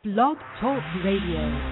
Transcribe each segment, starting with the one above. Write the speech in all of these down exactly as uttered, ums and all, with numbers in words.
Blog Talk Radio.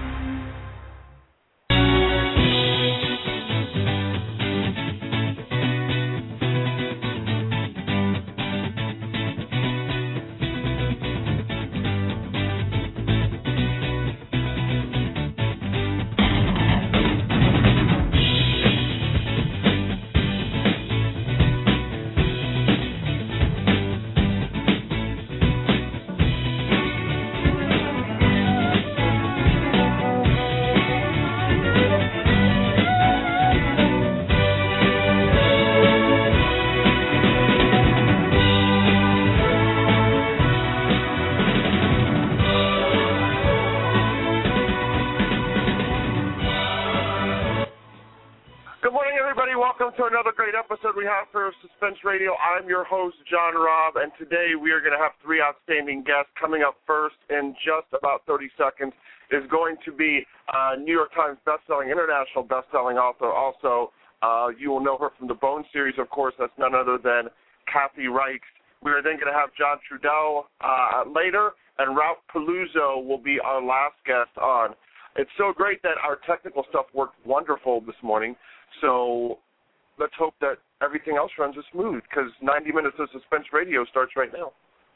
To another great episode we have for Suspense Radio. I'm your host, John Robb, and today we are going to have three outstanding guests. Coming up first in just about thirty seconds is going to be uh, New York Times bestselling, international bestselling author. Also, uh, you will know her from the Bone series, of course. That's none other than Kathy Reichs. We are then going to have John Trudell uh, later, and Ralph Paluzzo will be our last guest on. It's so great that our technical stuff worked wonderful this morning, so let's hope that everything else runs as smooth, because ninety minutes of Suspense Radio starts right now.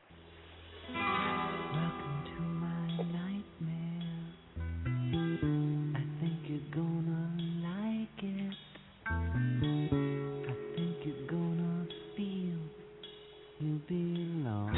Welcome to my nightmare. I think you're gonna like it. I think you're gonna feel you belong.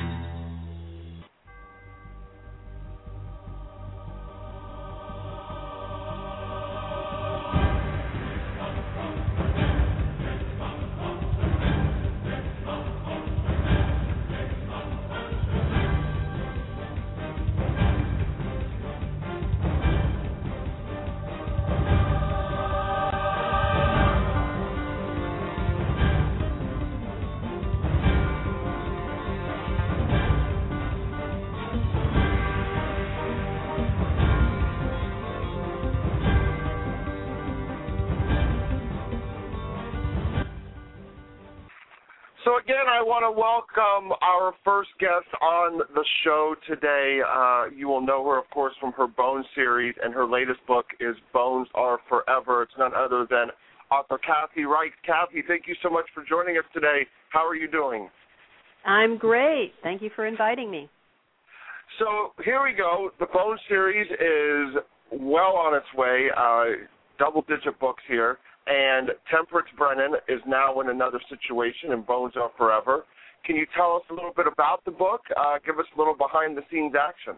So again, I want to welcome our first guest on the show today. Uh, you will know her, of course, from her Bone series, and her latest book is Bones Are Forever. It's none other than author Kathy Reichs. Kathy, thank you so much for joining us today. How are you doing? I'm great. Thank you for inviting me. So here we go. The Bone series is well on its way, uh, double-digit books here. And Temperance Brennan is now in another situation, and Bones Are Forever. Can you tell us a little bit about the book? Uh, give us a little behind-the-scenes action.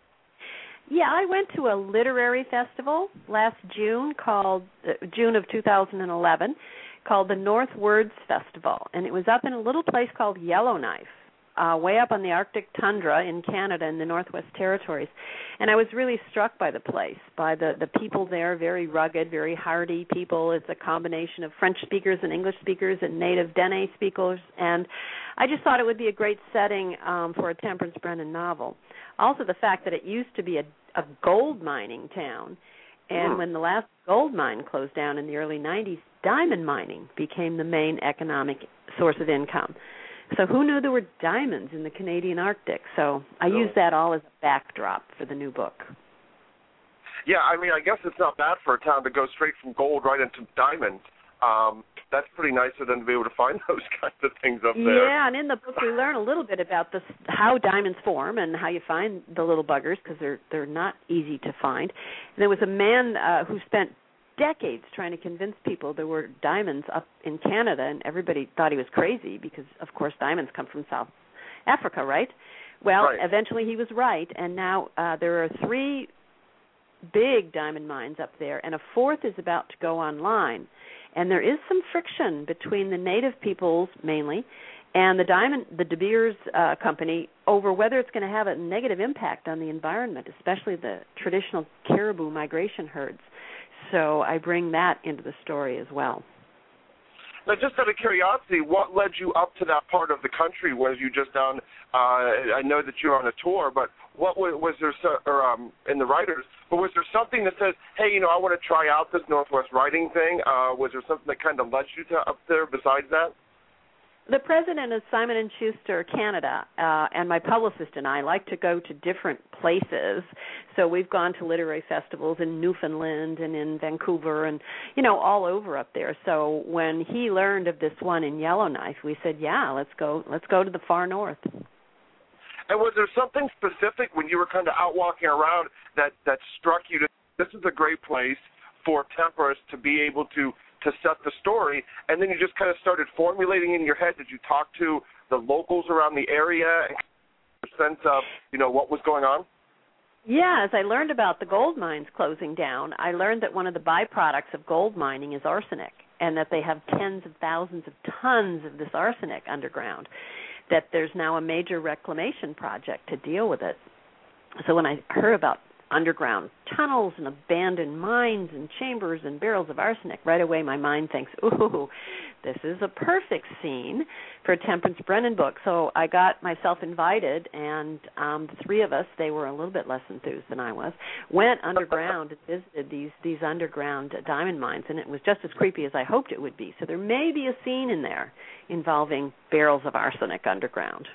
Yeah, I went to a literary festival last June called uh, June of two thousand eleven, called the North Words Festival, and it was up in a little place called Yellowknife, uh, way up on the Arctic tundra in Canada in the Northwest Territories. And I was really struck by the place, by the, the people there, very rugged, very hardy people. It's a combination of French speakers and English speakers and native Dene speakers. And I just thought it would be a great setting um, for a Temperance Brennan novel. Also the fact that it used to be a, a gold mining town. And mm. when the last gold mine closed down in the early nineties, diamond mining became the main economic source of income. So who knew there were diamonds in the Canadian Arctic? So I oh. used that all as a backdrop for the new book. Yeah, I mean, I guess it's not bad for a town to go straight from gold right into diamonds. Um, that's pretty nicer than to be able to find those kinds of things up there. Yeah, and in the book we learn a little bit about this, how diamonds form and how you find the little buggers, because they're they're not easy to find. And there was a man uh, who spent decades trying to convince people there were diamonds up in Canada, and everybody thought he was crazy because, of course, diamonds come from South Africa, right? Well, right. Eventually he was right, and now uh, there are three big diamond mines up there, and a fourth is about to go online. And there is some friction between the native peoples, mainly, and the diamond, the De Beers uh, company, over whether it's going to have a negative impact on the environment, especially the traditional caribou migration herds. So I bring that into the story as well. Now, just out of curiosity, what led you up to that part of the country? Was you just down? Uh, I know that you're on a tour, but what was, was there? So, or um, in the writers, but was there something that says, "Hey, you know, I want to try out this Northwest writing thing"? Uh, was there something that kind of led you to up there besides that? The president of Simon and Schuster Canada, uh, and my publicist and I like to go to different places. So we've gone to literary festivals in Newfoundland and in Vancouver and, you know, all over up there. So when he learned of this one in Yellowknife, we said, yeah, let's go, let's go to the far north. And was there something specific when you were kind of out walking around that, that struck you that this is a great place for Tempest to be able to to set the story, and then you just kind of started formulating in your head? Did you talk to the locals around the area and get a sense of, you know, what was going on? Yeah, as I learned about the gold mines closing down, I learned that one of the byproducts of gold mining is arsenic, and that they have tens of thousands of tons of this arsenic underground, that there's now a major reclamation project to deal with it. So when I heard about underground tunnels and abandoned mines and chambers and barrels of arsenic, right away my mind thinks, ooh, this is a perfect scene for a Temperance Brennan book. So I got myself invited, and um, the three of us, they were a little bit less enthused than I was, went underground and visited these, these underground diamond mines, and it was just as creepy as I hoped it would be. So there may be a scene in there involving barrels of arsenic underground.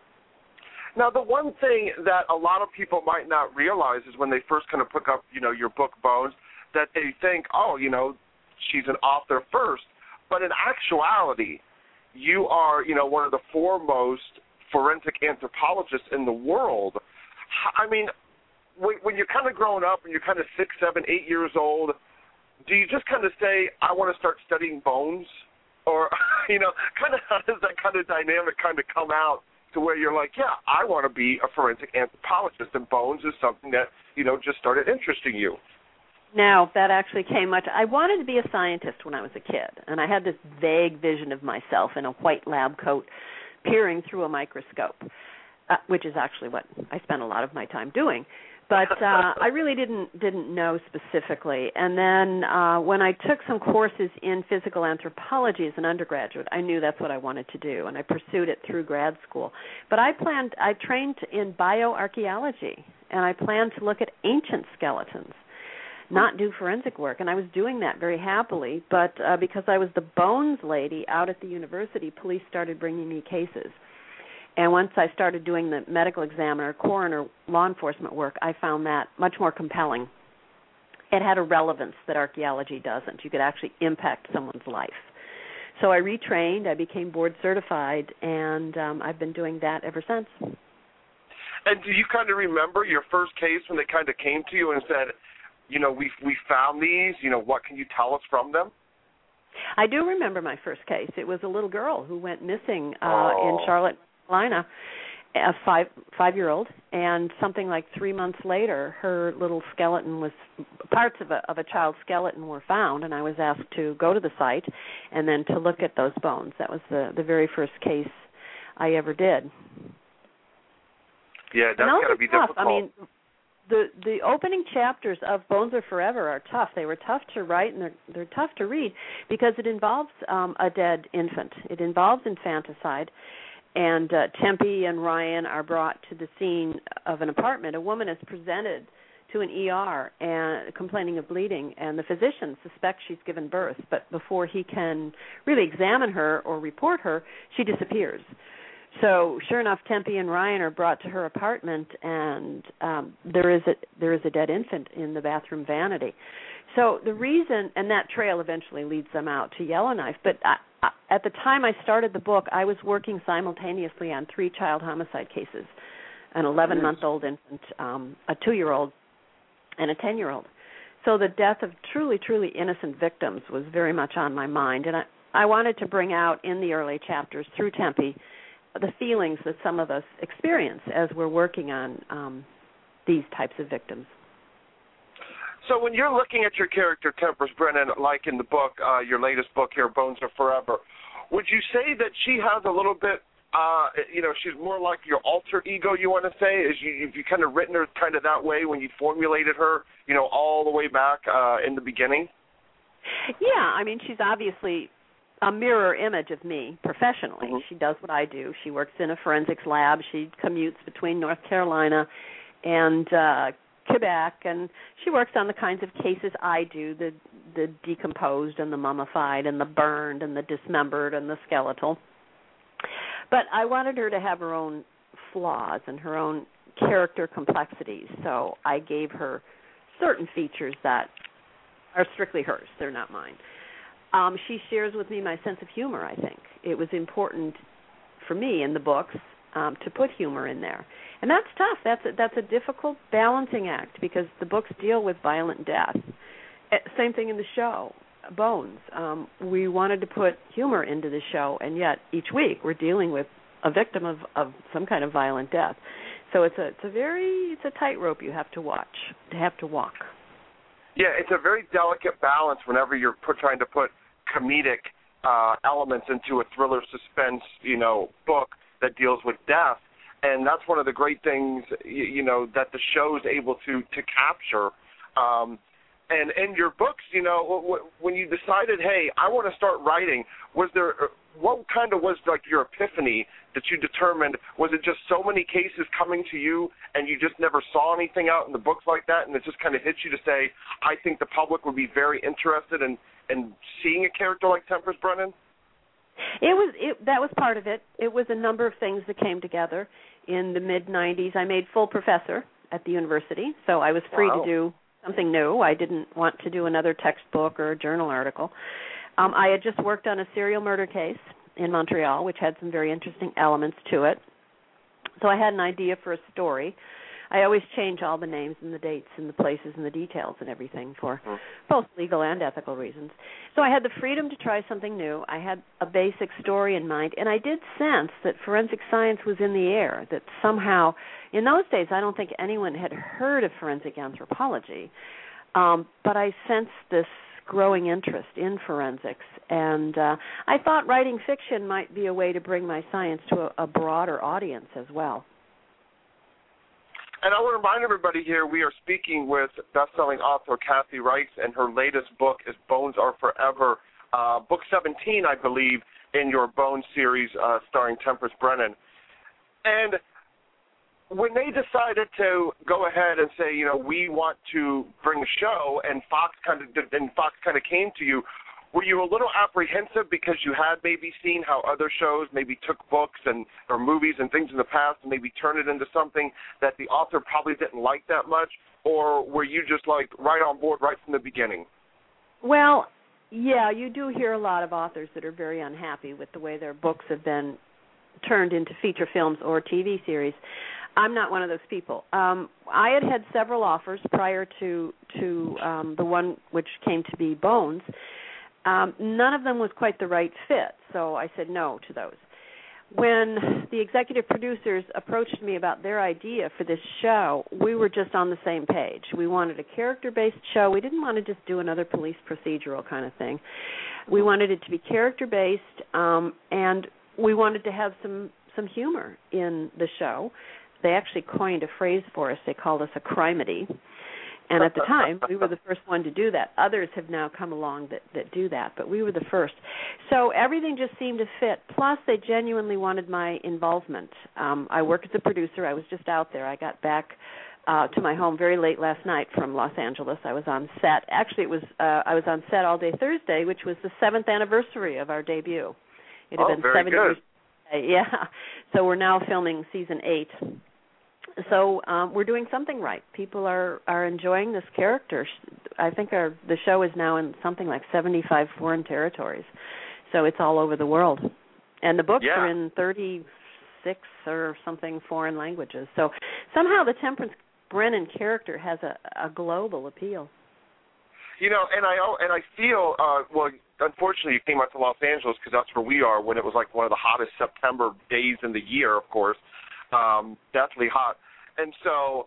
Now, the one thing that a lot of people might not realize is when they first kind of pick up, you know, your book, Bones, that they think, oh, you know, she's an author first. But in actuality, you are, you know, one of the foremost forensic anthropologists in the world. I mean, when you're kind of growing up and you're kind of six, seven, eight years old, do you just kind of say, I want to start studying bones? Or, you know, kind of how does that kind of dynamic kind of come out to where you're like, yeah, I want to be a forensic anthropologist, and bones is something that, you know, just started interesting you? No, that actually came much. I wanted to be a scientist when I was a kid, and I had this vague vision of myself in a white lab coat peering through a microscope, uh, which is actually what I spent a lot of my time doing. But uh, I really didn't didn't know specifically. And then uh, when I took some courses in physical anthropology as an undergraduate, I knew that's what I wanted to do, and I pursued it through grad school. But I planned, I trained in bioarchaeology, and I planned to look at ancient skeletons, not do forensic work. And I was doing that very happily, but uh, because I was the bones lady out at the university, police started bringing me cases. And once I started doing the medical examiner, coroner, law enforcement work, I found that much more compelling. It had a relevance that archaeology doesn't. You could actually impact someone's life. So I retrained, I became board certified, and um, I've been doing that ever since. And do you kind of remember your first case when they kind of came to you and said, you know, we we found these, you know, what can you tell us from them? I do remember my first case. It was a little girl who went missing uh, oh. in Charlotte, Carolina, a five five-year-old, and something like three months later, her little skeleton was, parts of a of a child's skeleton were found, and I was asked to go to the site and then to look at those bones. That was the, the very first case I ever did. Yeah, that's got to be tough. difficult. I mean, the the opening chapters of Bones Are Forever are tough. They were tough to write, and they're they're tough to read because it involves um, a dead infant. It involves infanticide. And uh, Tempe and Ryan are brought to the scene of an apartment. A woman is presented to an E R and complaining of bleeding, and the physician suspects she's given birth, but before he can really examine her or report her, she disappears. So sure enough, Tempe and Ryan are brought to her apartment, and um, there is a there is a dead infant in the bathroom vanity. So the reason, and that trail eventually leads them out to Yellowknife, but I, I, at the time I started the book, I was working simultaneously on three child homicide cases, an eleven-month-old infant, um, a two-year-old, and a ten-year-old. So the death of truly, truly innocent victims was very much on my mind, and I, I wanted to bring out in the early chapters through Tempe the feelings that some of us experience as we're working on um, these types of victims. So when you're looking at your character, Temperance Brennan, like in the book, uh, your latest book here, Bones Are Forever, would you say that she has a little bit, uh, you know, she's more like your alter ego, you want to say? Is you, have you kind of written her kind of that way when you formulated her, you know, all the way back uh, in the beginning? Yeah, I mean, she's obviously a mirror image of me professionally. Mm-hmm. She does what I do. She works in a forensics lab. She commutes between North Carolina and uh Quebec, and she works on the kinds of cases I do, the the decomposed and the mummified and the burned and the dismembered and the skeletal. But I wanted her to have her own flaws and her own character complexities, so I gave her certain features that are strictly hers. They're not mine. Um, she shares with me my sense of humor, I think. It was important for me in the books um, to put humor in there. And that's tough. That's a, that's a difficult balancing act because the books deal with violent death. Same thing in the show, Bones. Um, we wanted to put humor into the show, and yet each week we're dealing with a victim of, of some kind of violent death. So it's a it's a very it's a tightrope you have to watch, to have to walk. Yeah, it's a very delicate balance whenever you're put, trying to put comedic uh, elements into a thriller suspense, you know, book that deals with death, and that's one of the great things, you, you know, that the show is able to to capture. Um, and in your books, you know, when you decided, hey, I want to start writing, was there what kind of was like your epiphany that you determined? Was it just so many cases coming to you and you just never saw anything out in the books like that, and it just kind of hit you to say, I think the public would be very interested in, in seeing a character like Tempest Brennan? It was it, that was part of it. It was a number of things that came together. In the mid nineties, I made full professor at the university, so I was free Wow. to do something new. I didn't want to do another textbook or a journal article. Um, I had just worked on a serial murder case in Montreal, which had some very interesting elements to it. So I had an idea for a story. I always change all the names and the dates and the places and the details and everything for mm. both legal and ethical reasons. So I had the freedom to try something new. I had a basic story in mind, and I did sense that forensic science was in the air, that somehow, in those days, I don't think anyone had heard of forensic anthropology, um, but I sensed this growing interest in forensics, and uh, I thought writing fiction might be a way to bring my science to a, a broader audience as well. And I want to remind everybody here, we are speaking with best-selling author Kathy Reichs, and her latest book is Bones Are Forever, uh, book seventeen, I believe, in your Bones series uh, starring Tempest Brennan. And when they decided to go ahead and say, you know, we want to bring a show, and Fox kind of did, and Fox kind of came to you, were you a little apprehensive because you had maybe seen how other shows maybe took books and or movies and things in the past and maybe turned it into something that the author probably didn't like that much, or were you just like right on board right from the beginning? Well, yeah, you do hear a lot of authors that are very unhappy with the way their books have been turned into feature films or T V series. I'm not one of those people. Um, I had had several offers prior to to um, the one which came to be Bones. Um, none of them was quite the right fit, so I said no to those. When the executive producers approached me about their idea for this show, we were just on the same page. We wanted a character-based show. We didn't want to just do another police procedural kind of thing. We wanted it to be character-based, um, and we wanted to have some, some humor in the show. They actually coined a phrase for us. They called us a crimedy. And at the time, we were the first one to do that. Others have now come along that, that do that, but we were the first. So everything just seemed to fit. Plus, they genuinely wanted my involvement. Um, I work as a producer. I was just out there. I got back uh, to my home very late last night from Los Angeles. I was on set. Actually, it was uh, I was on set all day Thursday, which was the seventh anniversary of our debut. It had oh, been very seven good. years. Yeah. So we're now filming season eight. So um, we're doing something right. People are, are enjoying this character. I think our the show is now in something like seventy-five foreign territories. So it's all over the world. And the books yeah. are in thirty-six or something foreign languages. So somehow the Temperance Brennan character has a, a global appeal. You know, and I and I feel, uh, well, unfortunately you came out to Los Angeles because that's where we are when it was like one of the hottest September days in the year, of course. Um, deathly hot. And so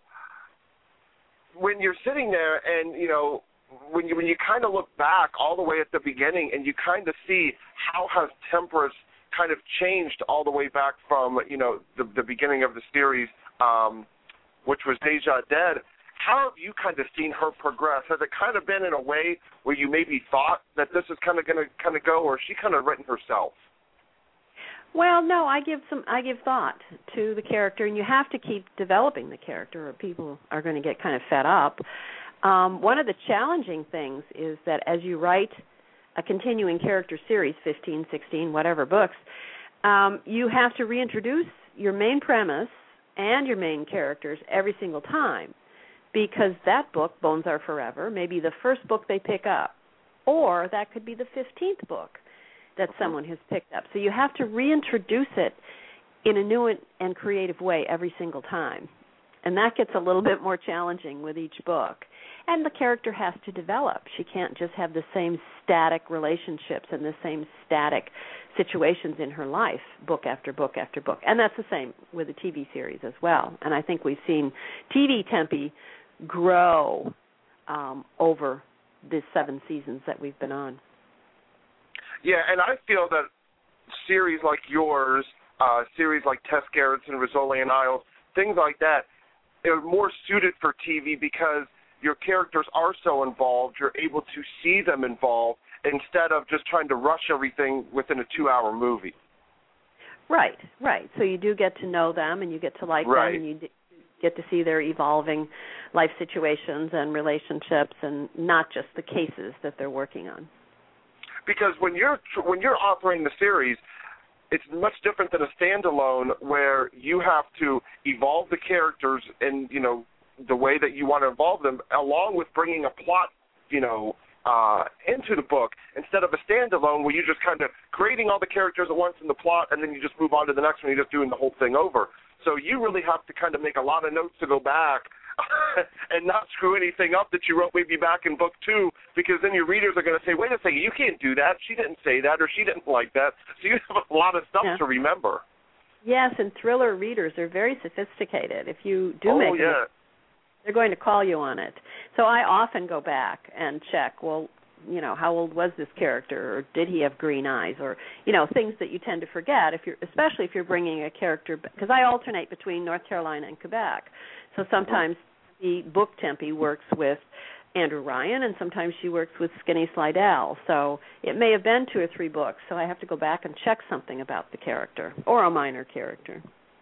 when you're sitting there and, you know, when you when you kind of look back all the way at the beginning and you kind of see how has Tempest kind of changed all the way back from, you know, the, the beginning of the series, um, which was Deja Dead, how have you kind of seen her progress? Has it kind of been in a way where you maybe thought that this is kind of going to kind of go, or is she kind of written herself? Well, no, I give some. I give thought to the character, and you have to keep developing the character, or people are going to get kind of fed up. Um, one of the challenging things is that as you write a continuing character series, fifteen, sixteen, whatever books, um, you have to reintroduce your main premise and your main characters every single time, because that book, Bones Are Forever, may be the first book they pick up, or that could be the fifteenth book that someone has picked up. So you have to reintroduce it in a new and creative way every single time. And that gets a little bit more challenging with each book. And the character has to develop. She can't just have the same static relationships and the same static situations in her life, book after book after book. And that's the same with the T V series as well. And I think we've seen T V Tempe grow um, over the seven seasons that we've been on. Yeah, and I feel that series like yours, uh, series like Tess Gerritsen, Rizzoli and Isles, things like that, are more suited for T V because your characters are so involved, you're able to see them involved instead of just trying to rush everything within a two-hour movie. Right, right. So you do get to know them and you get to like right. them and you d- get to see their evolving life situations and relationships and not just the cases that they're working on. Because when you're when you're authoring the series, it's much different than a standalone where you have to evolve the characters in, you know, the way that you want to evolve them, along with bringing a plot, you know, uh, into the book, instead of a standalone where you're just kind of creating all the characters at once in the plot and then you just move on to the next one, you're just doing the whole thing over. So you really have to kind of make a lot of notes to go back and not screw anything up that you wrote maybe back in book two, because then your readers are going to say, wait a second, you can't do that. She didn't say that, or she didn't like that. So you have a lot of stuff yeah. to remember. Yes, and thriller readers are very sophisticated. If you do oh, make yeah. it, they're going to call you on it. So I often go back and check, well, you know, how old was this character, or did he have green eyes, or, you know, things that you tend to forget, if you're, especially if you're bringing a character, because I alternate between North Carolina and Quebec. So sometimes the book Tempe works with Andrew Ryan, and sometimes she works with Skinny Slidell. So it may have been two or three books, so I have to go back and check something about the character, or a minor character.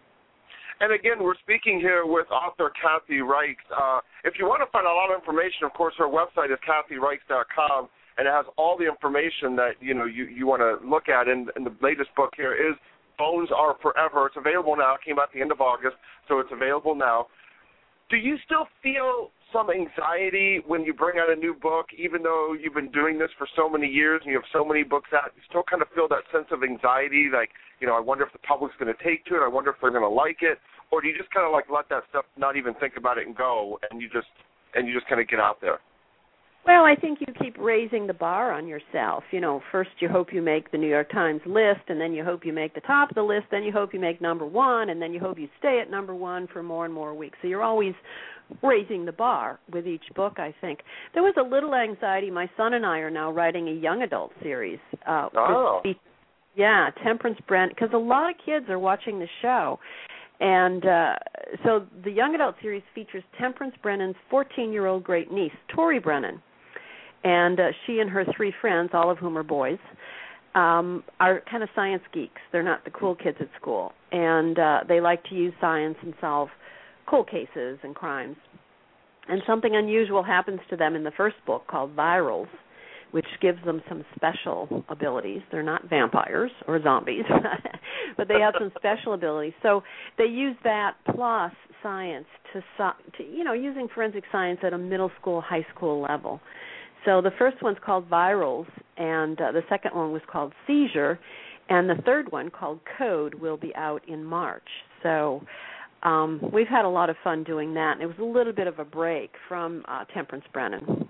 And again, we're speaking here with author Kathy Reichs. Uh, if you want to find a lot of information, of course, her website is kathy reichs dot com, and it has all the information that you know you, you want to look at. And, and the latest book here is Bones Are Forever. It's available now. It came out at the end of August, so it's available now. Do you still feel some anxiety when you bring out a new book, even though you've been doing this for so many years and you have so many books out? You still kind of feel that sense of anxiety, like, you know, I wonder if the public's going to take to it, I wonder if they're going to like it, or do you just kind of like let that stuff, not even think about it and go, and you just and you just kind of get out there? Well, I think you keep raising the bar on yourself. You know, first you hope you make the New York Times list, and then you hope you make the top of the list, then you hope you make number one, and then you hope you stay at number one for more and more weeks. So you're always raising the bar with each book, I think. There was a little anxiety. My son and I are now writing a young adult series. Uh, oh. With, yeah, Temperance Brennan, because a lot of kids are watching the show. And uh, so the young adult series features Temperance Brennan's fourteen-year-old great niece, Tori Brennan. And uh, she and her three friends, all of whom are boys, um, are kind of science geeks. They're not the cool kids at school. And uh, they like to use science and solve cold cases and crimes. And something unusual happens to them in the first book called Virals, which gives them some special abilities. They're not vampires or zombies, but they have some special abilities. So they use that plus science to, to, you know, using forensic science at a middle school, high school level. So the first one's called Virals, and uh, the second one was called Seizure, and the third one, called Code, will be out in March. So um, we've had a lot of fun doing that, and it was a little bit of a break from uh, Temperance Brennan.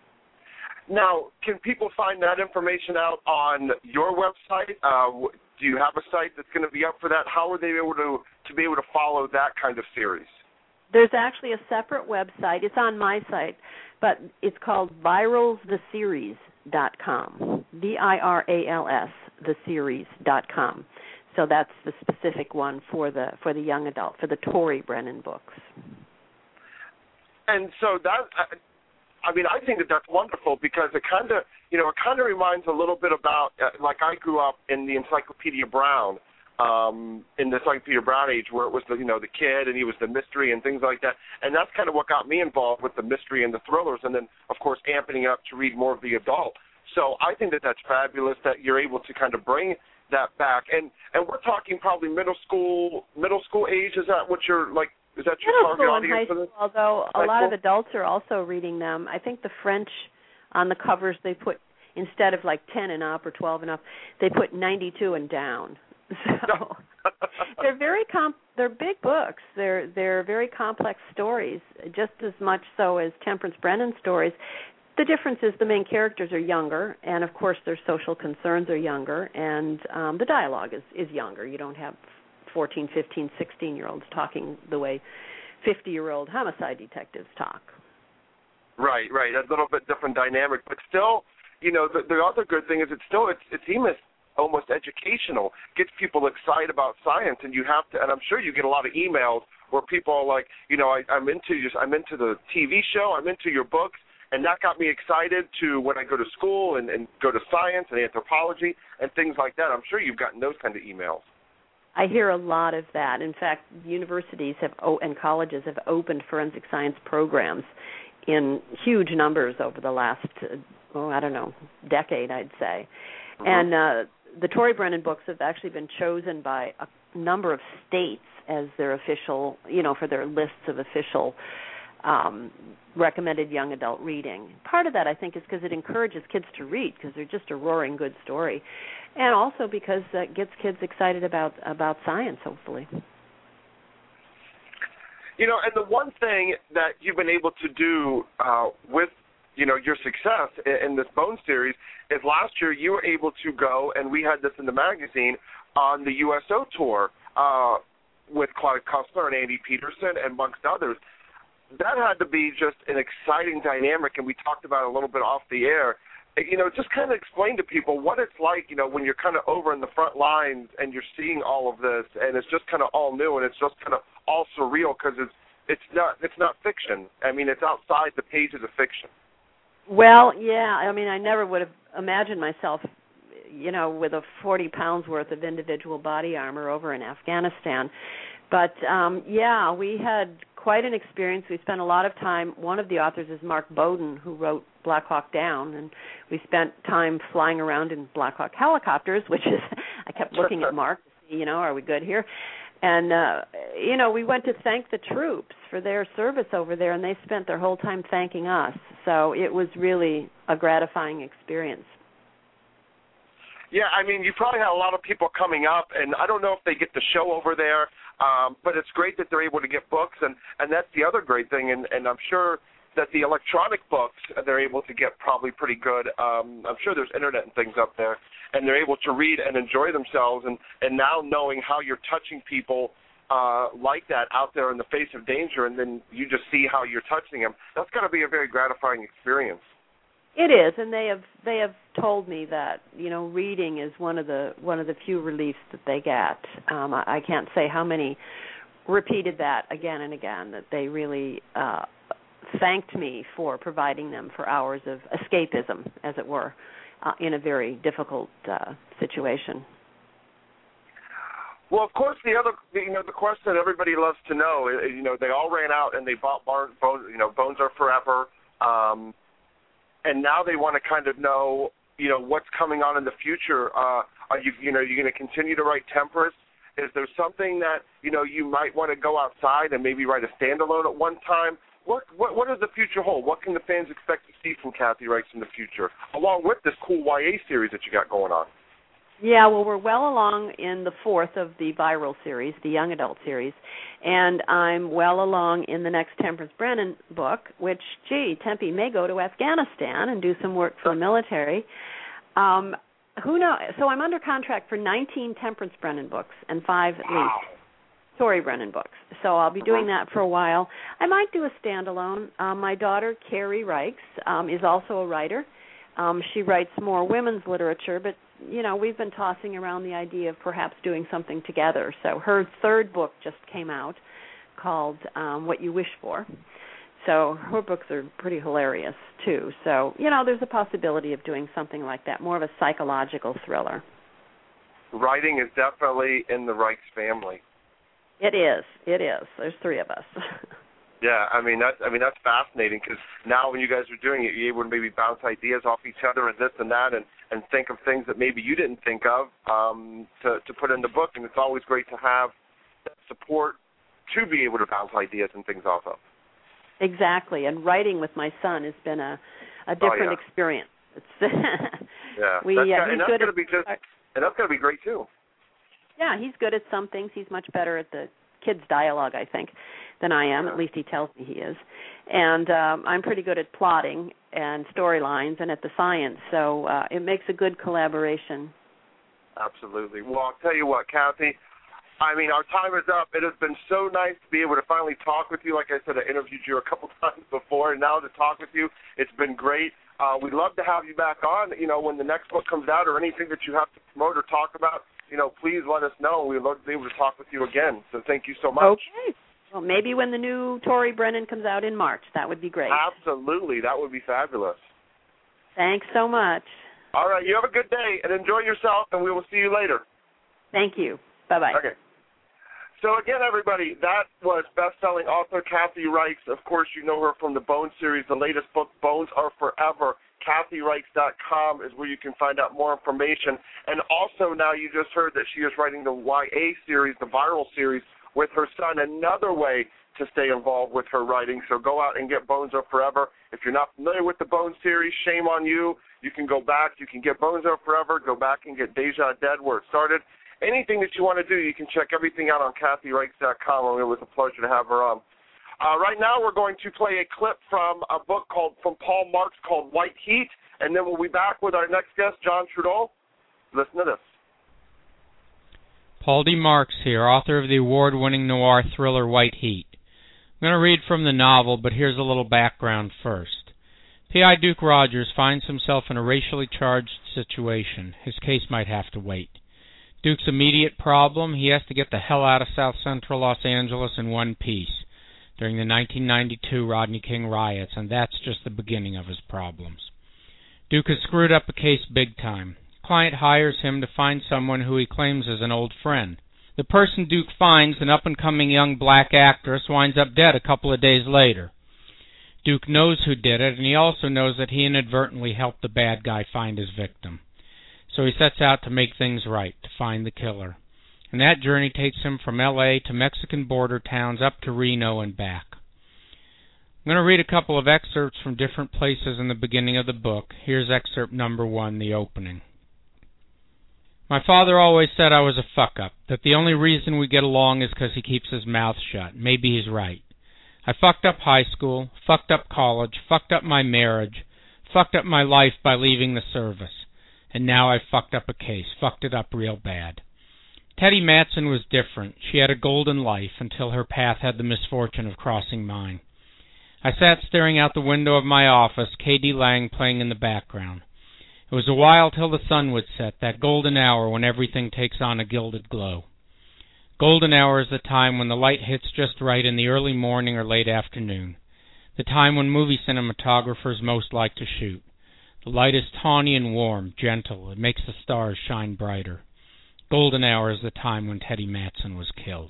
Now, can people find that information out on your website? Uh, do you have a site that's going to be up for that? How are they able to, to be able to follow that kind of series? There's actually a separate website. It's on my site, but it's called virals the series dot com, V I R A L S, the series dot com. So that's the specific one for the for the young adult, for the Tori Brennan books. And so that, I mean, I think that that's wonderful because it kind of, you know, it kind of reminds a little bit about, uh, like I grew up in the Encyclopedia Brown, um, in the Encyclopedia Brown age where it was, the, you know, the kid and he was the mystery and things like that. And that's kind of what got me involved with the mystery and the thrillers and then, of course, amping up to read more of the adult. So I think that that's fabulous that you're able to kind of bring that back. And and we're talking probably middle school middle school age. Is that what you're like? Is that your Middle target school and audience high for this? school, although a High lot school? of adults are also reading them. I think the French on the covers, they put, instead of like ten and up or twelve and up, they put ninety-two and down. So they're very com- they're big books. They're they're very complex stories, just as much so as Temperance Brennan stories. The difference is the main characters are younger, and of course their social concerns are younger, and um, the dialogue is, is younger. You don't have fourteen, fifteen, sixteen-year-olds talking the way fifty-year-old homicide detectives talk. Right, right. A little bit different dynamic, but still, you know, the, the other good thing is it's still it's it's even almost educational. Gets people excited about science, and you have to. And I'm sure you get a lot of emails where people are like, you know, I, I'm into just I'm into the T V show, I'm into your books, and that got me excited to when I go to school and, and go to science and anthropology and things like that. I'm sure you've gotten those kind of emails. I hear a lot of that. In fact, universities have and colleges have opened forensic science programs in huge numbers over the last, oh, I don't know, decade, I'd say. Uh-huh. And uh, the Tori Brennan books have actually been chosen by a number of states as their official, you know, for their lists of official um, recommended young adult reading. Part of that, I think, is because it encourages kids to read, because they're just a roaring good story, and also because it gets kids excited about about science, hopefully. You know, and the one thing that you've been able to do uh, with, you know, your success in, in this Bone series is last year you were able to go, and we had this in the magazine, on the U S O tour uh, with Clive Cussler and Andy Peterson and amongst others. That had to be just an exciting dynamic, and we talked about it a little bit off the air. You know, just kind of explain to people what it's like, you know, when you're kind of over in the front lines and you're seeing all of this, and it's just kind of all new, and it's just kind of all surreal because it's it's not it's not fiction. I mean, it's outside the pages of fiction. Well, yeah. I mean, I never would have imagined myself, you know, with a forty pounds worth of individual body armor over in Afghanistan. But, um, yeah, we had quite an experience. We spent a lot of time. One of the authors is Mark Bowden, who wrote Black Hawk Down, and we spent time flying around in Black Hawk helicopters, which is, I kept looking at Mark to see, you know, are we good here? And, uh, you know, we went to thank the troops for their service over there, and they spent their whole time thanking us. So it was really a gratifying experience. Yeah, I mean, you probably had a lot of people coming up, and I don't know if they get the show over there, um, but it's great that they're able to get books, and, and that's the other great thing, and, and I'm sure that the electronic books they're able to get probably pretty good. Um, I'm sure there's internet and things up there, and they're able to read and enjoy themselves, and, and now knowing how you're touching people uh, like that out there in the face of danger, and then you just see how you're touching them, that's got to be a very gratifying experience. It is, and they have they have told me that, you know, reading is one of the one of the few reliefs that they get. Um, I, I can't say how many repeated that again and again, that they really uh, thanked me for providing them for hours of escapism, as it were, uh, in a very difficult uh, situation. Well, of course, the other, you know, the question everybody loves to know, you know, they all ran out and they bought Bones, you know, Bones Are Forever. Um, And now they want to kind of know, you know, what's coming on in the future. Uh, are you, you know, you're going to continue to write Temperance? Is there something that, you know, you might want to go outside and maybe write a standalone at one time? What, what, what does the future hold? What can the fans expect to see from Kathy Reichs in the future, along with this cool Y A series that you got going on? Yeah, well, we're well along in the fourth of the viral series, the young adult series, and I'm well along in the next Temperance Brennan book, which, gee, Tempe may go to Afghanistan and do some work for the military. Um, who knows? So I'm under contract for nineteen Temperance Brennan books and five at wow. least Tori Brennan books. So I'll be doing that for a while. I might do a standalone. Uh, my daughter, Carrie Reichs, um, is also a writer. Um, she writes more women's literature, but, you know, we've been tossing around the idea of perhaps doing something together. So her third book just came out called um, What You Wish For. So her books are pretty hilarious, too. So, you know, there's a possibility of doing something like that, more of a psychological thriller. Writing is definitely in the Reichs family. It is. It is. There's three of us. Yeah, I mean that's I mean that's fascinating because now when you guys are doing it, you're able to maybe bounce ideas off each other and this and that, and, and think of things that maybe you didn't think of um, to to put in the book. And it's always great to have support to be able to bounce ideas and things off of. Exactly, and writing with my son has been a a different oh, yeah. experience. It's yeah, we that's, uh, and he's that's good gonna at, be just and that's gonna be great too. Yeah, he's good at some things. He's much better at the kids' dialogue, I think, than I am. Yeah. At least he tells me he is. And um, I'm pretty good at plotting and storylines and at the science, so uh, it makes a good collaboration. Absolutely. Well, I'll tell you what, Kathy, I mean, our time is up. It has been so nice to be able to finally talk with you. Like I said, I interviewed you a couple times before, and now to talk with you, it's been great. Uh, we'd love to have you back on, you know, when the next book comes out or anything that you have to promote or talk about. You know, please let us know. We'd love to be able to talk with you again. So thank you so much. Okay. Well, maybe when the new Tori Brennan comes out in March. That would be great. Absolutely. That would be fabulous. Thanks so much. All right. You have a good day and enjoy yourself, and we will see you later. Thank you. Bye-bye. Okay. So, again, everybody, that was best-selling author Kathy Reichs. Of course, you know her from the Bones series, the latest book, Bones Are Forever. Kathy Reichs dot com is where you can find out more information. And also now you just heard that she is writing the Y A series, the viral series, with her son, another way to stay involved with her writing. So go out and get Bones Are Forever. If you're not familiar with the Bones series, shame on you. You can go back. You can get Bones Are Forever. Go back and get Deja Dead where it started. Anything that you want to do, you can check everything out on Kathy Reichs dot com. It was a pleasure to have her on. Uh, right now we're going to play a clip from a book called from Paul Marks called White Heat, and then we'll be back with our next guest, John Trudeau. Listen to this. Paul D. Marks here, author of the award-winning noir thriller White Heat. I'm going to read from the novel, but here's a little background first. P I Duke Rogers finds himself in a racially charged situation. His case might have to wait. Duke's immediate problem, he has to get the hell out of South Central Los Angeles in one piece during the nineteen ninety-two Rodney King riots, and that's just the beginning of his problems. Duke has screwed up a case big time. Client hires him to find someone who he claims is an old friend. The person Duke finds, an up-and-coming young black actress, winds up dead a couple of days later. Duke knows who did it, and he also knows that he inadvertently helped the bad guy find his victim. So he sets out to make things right, to find the killer. And that journey takes him from L A to Mexican border towns up to Reno and back. I'm going to read a couple of excerpts from different places in the beginning of the book. Here's excerpt number one, the opening. My father always said I was a fuck-up, that the only reason we get along is because he keeps his mouth shut. Maybe he's right. I fucked up high school, fucked up college, fucked up my marriage, fucked up my life by leaving the service. And now I've fucked up a case, fucked it up real bad. Teddy Matson was different. She had a golden life until her path had the misfortune of crossing mine. I sat staring out the window of my office, K D Lang playing in the background. It was a while till the sun would set, that golden hour when everything takes on a gilded glow. Golden hour is the time when the light hits just right in the early morning or late afternoon, the time when movie cinematographers most like to shoot. The light is tawny and warm, gentle. It makes the stars shine brighter. Golden hour is the time when Teddy Matson was killed.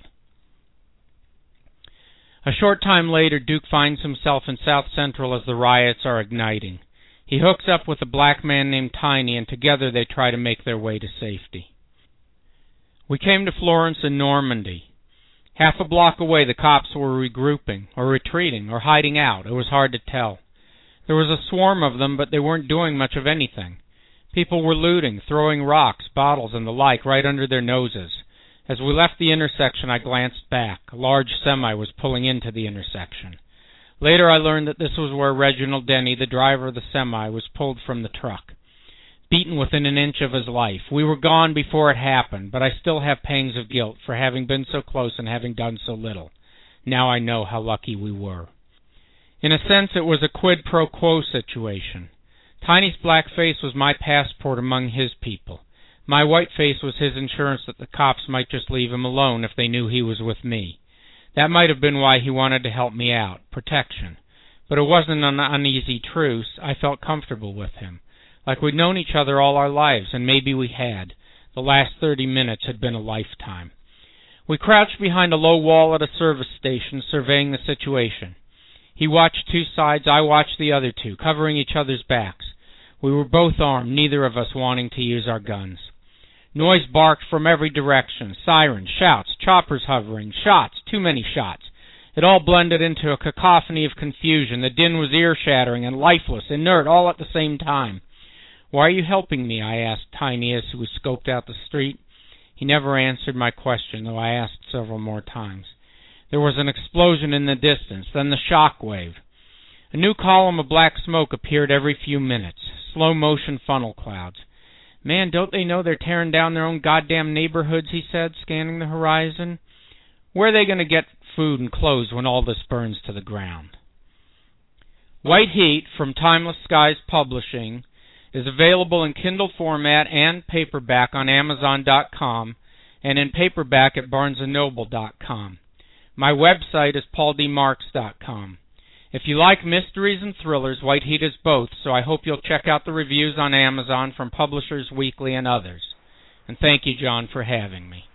A short time later, Duke finds himself in South Central as the riots are igniting. He hooks up with a black man named Tiny, and together they try to make their way to safety. We came to Florence in Normandy. Half a block away, the cops were regrouping, or retreating, or hiding out. It was hard to tell. There was a swarm of them, but they weren't doing much of anything. People were looting, throwing rocks, bottles, and the like right under their noses. As we left the intersection, I glanced back. A large semi was pulling into the intersection. Later, I learned that this was where Reginald Denny, the driver of the semi, was pulled from the truck, beaten within an inch of his life. We were gone before it happened, but I still have pangs of guilt for having been so close and having done so little. Now I know how lucky we were. In a sense, it was a quid pro quo situation. Tiny's black face was my passport among his people. My white face was his insurance that the cops might just leave him alone if they knew he was with me. That might have been why he wanted to help me out, protection. But it wasn't an uneasy truce. I felt comfortable with him, like we'd known each other all our lives, and maybe we had. The last thirty minutes had been a lifetime. We crouched behind a low wall at a service station, surveying the situation. He watched two sides, I watched the other two, covering each other's backs. We were both armed, neither of us wanting to use our guns. Noise barked from every direction, sirens, shouts, choppers hovering, shots, too many shots. It all blended into a cacophony of confusion. The din was ear-shattering and lifeless, inert, all at the same time. "Why are you helping me?" I asked Tiny as we scoped out the street. He never answered my question, though I asked several more times. There was an explosion in the distance, then the shock wave. A new column of black smoke appeared every few minutes, slow-motion funnel clouds. "Man, don't they know they're tearing down their own goddamn neighborhoods," he said, scanning the horizon. "Where are they going to get food and clothes when all this burns to the ground?" White Heat from Timeless Skies Publishing is available in Kindle format and paperback on Amazon dot com and in paperback at Barnes and Noble dot com. My website is Paul D Marks dot com. If you like mysteries and thrillers, White Heat is both, so I hope you'll check out the reviews on Amazon from Publishers Weekly and others. And thank you, John, for having me.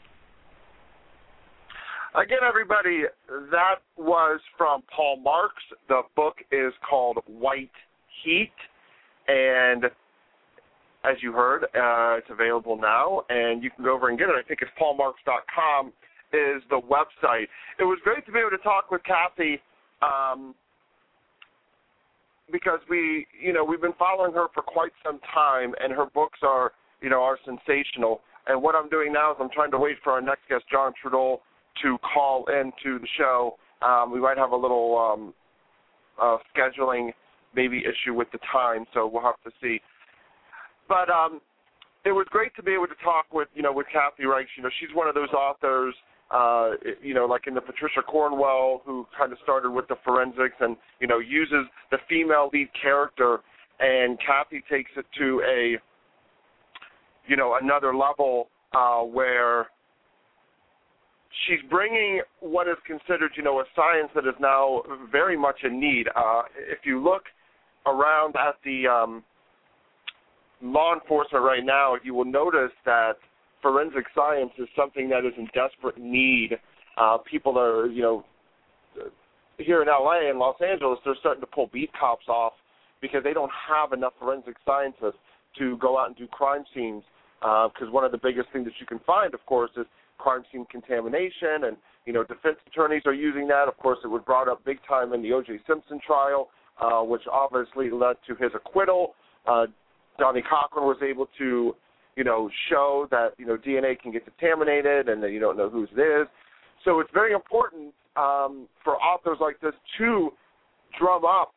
Again, everybody, that was from Paul Marks. The book is called White Heat, and as you heard, uh, it's available now, and you can go over and get it. I think it's paul marks dot com is the website. It was great to be able to talk with Kathy, um, because we, you know, we've been following her for quite some time, and her books are, you know, are sensational. And what I'm doing now is I'm trying to wait for our next guest, John Trudeau, to call into the show. Um, we might have a little um, uh, scheduling maybe issue with the time, so we'll have to see. But um, it was great to be able to talk with, you know, with Kathy Reichs. You know, she's one of those authors, uh, you know, like in the Patricia Cornwell, who kind of started with the forensics and, you know, uses the female lead character, and Kathy takes it to a, you know, another level uh, where she's bringing what is considered, you know, a science that is now very much in need. Uh, if you look around at the um, law enforcement right now, you will notice that forensic science is something that is in desperate need. Uh, people are, you know, here in L A and Los Angeles, they're starting to pull beat cops off because they don't have enough forensic scientists to go out and do crime scenes. Because uh, one of the biggest things that you can find, of course, is crime scene contamination, and, you know, defense attorneys are using that. Of course, it was brought up big time in the O J Simpson trial, uh, which obviously led to his acquittal. Uh, Johnny Cochran was able to, you know, show that, you know, D N A can get contaminated and that you don't know whose it is. So it's very important um, for authors like this to drum up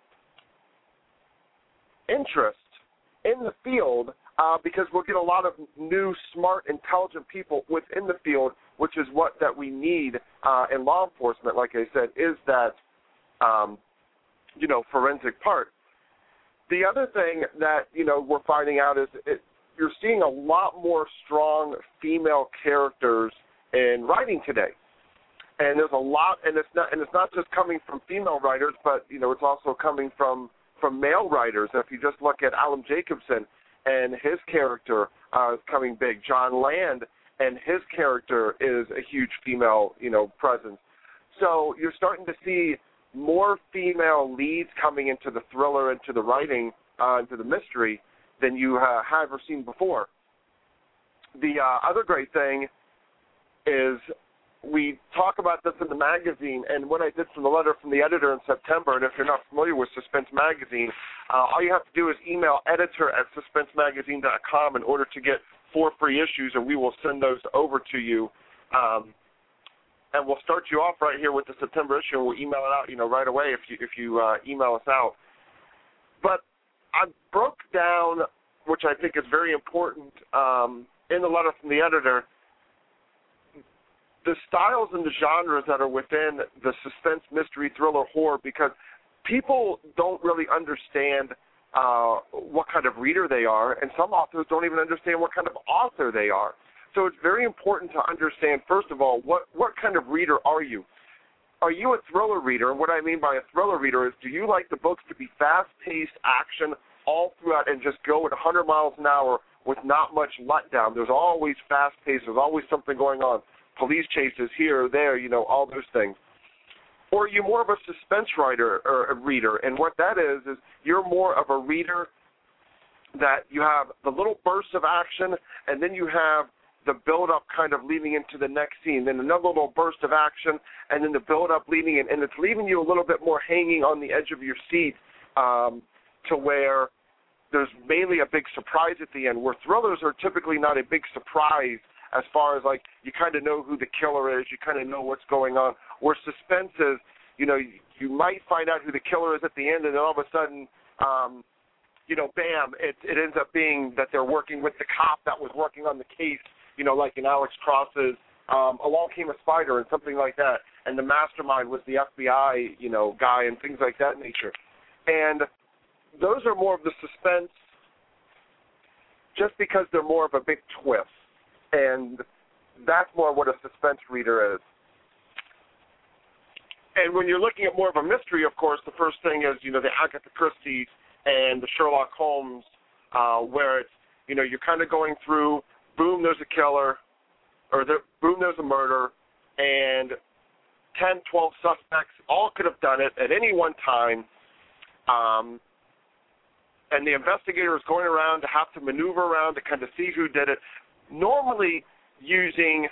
interest in the field, uh, because we'll get a lot of new, smart, intelligent people within the field, which is what that we need uh, in law enforcement, like I said, is that, um, you know, forensic part. The other thing that, you know, we're finding out is it, you're seeing a lot more strong female characters in writing today. And there's a lot, and it's not, and it's not just coming from female writers, but, you know, it's also coming from, from male writers. If you just look at Alan Jacobson and his character uh, is coming big. John Land and his character is a huge female, you know, presence. So you're starting to see more female leads coming into the thriller, into the writing, uh, into the mystery than you uh, have ever seen before. The uh, other great thing is we talk about this in the magazine, and when I did from the letter from the editor in September, and if you're not familiar with Suspense Magazine, uh, all you have to do is email editor at suspense magazine dot com in order to get four free issues, and we will send those over to you. Um, and we'll start you off right here with the September issue, and we'll email it out, you know, right away if you if you uh, email us out. But I broke down, which I think is very important, um, in the letter from the editor, the styles and the genres that are within the suspense, mystery, thriller, horror, because people don't really understand uh, what kind of reader they are, and some authors don't even understand what kind of author they are. So it's very important to understand, first of all, what, what kind of reader are you? Are you a thriller reader? And what I mean by a thriller reader is, do you like the books to be fast-paced action all throughout and just go at one hundred miles an hour with not much letdown? There's always fast-paced. There's always something going on. police chases here or there, you know, all those things. Or are you more of a suspense writer or a reader? And what that is is you're more of a reader that you have the little bursts of action, and then you have the build-up kind of leading into the next scene, then another little burst of action, and then the build-up leading in, and it's leaving you a little bit more hanging on the edge of your seat um, to where there's mainly a big surprise at the end, where thrillers are typically not a big surprise as far as, like, you kind of know who the killer is, you kind of know what's going on, where suspense is, you know, you, you might find out who the killer is at the end, and then all of a sudden, um, you know, bam, it, it ends up being that they're working with the cop that was working on the case, you know, like in Alex Cross's um, Along Came a Spider and something like that, and the mastermind was the F B I, you know, guy and things like that nature. And those are more of the suspense just because they're more of a big twist. And that's more what a suspense reader is. And when you're looking at more of a mystery, of course, the first thing is, you know, the Agatha Christie and the Sherlock Holmes, uh, where it's, you know, you're kind of going through, boom, there's a killer, or the, boom, there's a murder, and ten, twelve suspects all could have done it at any one time. Um, and the investigator is going around to have to maneuver around to kind of see who did it, normally using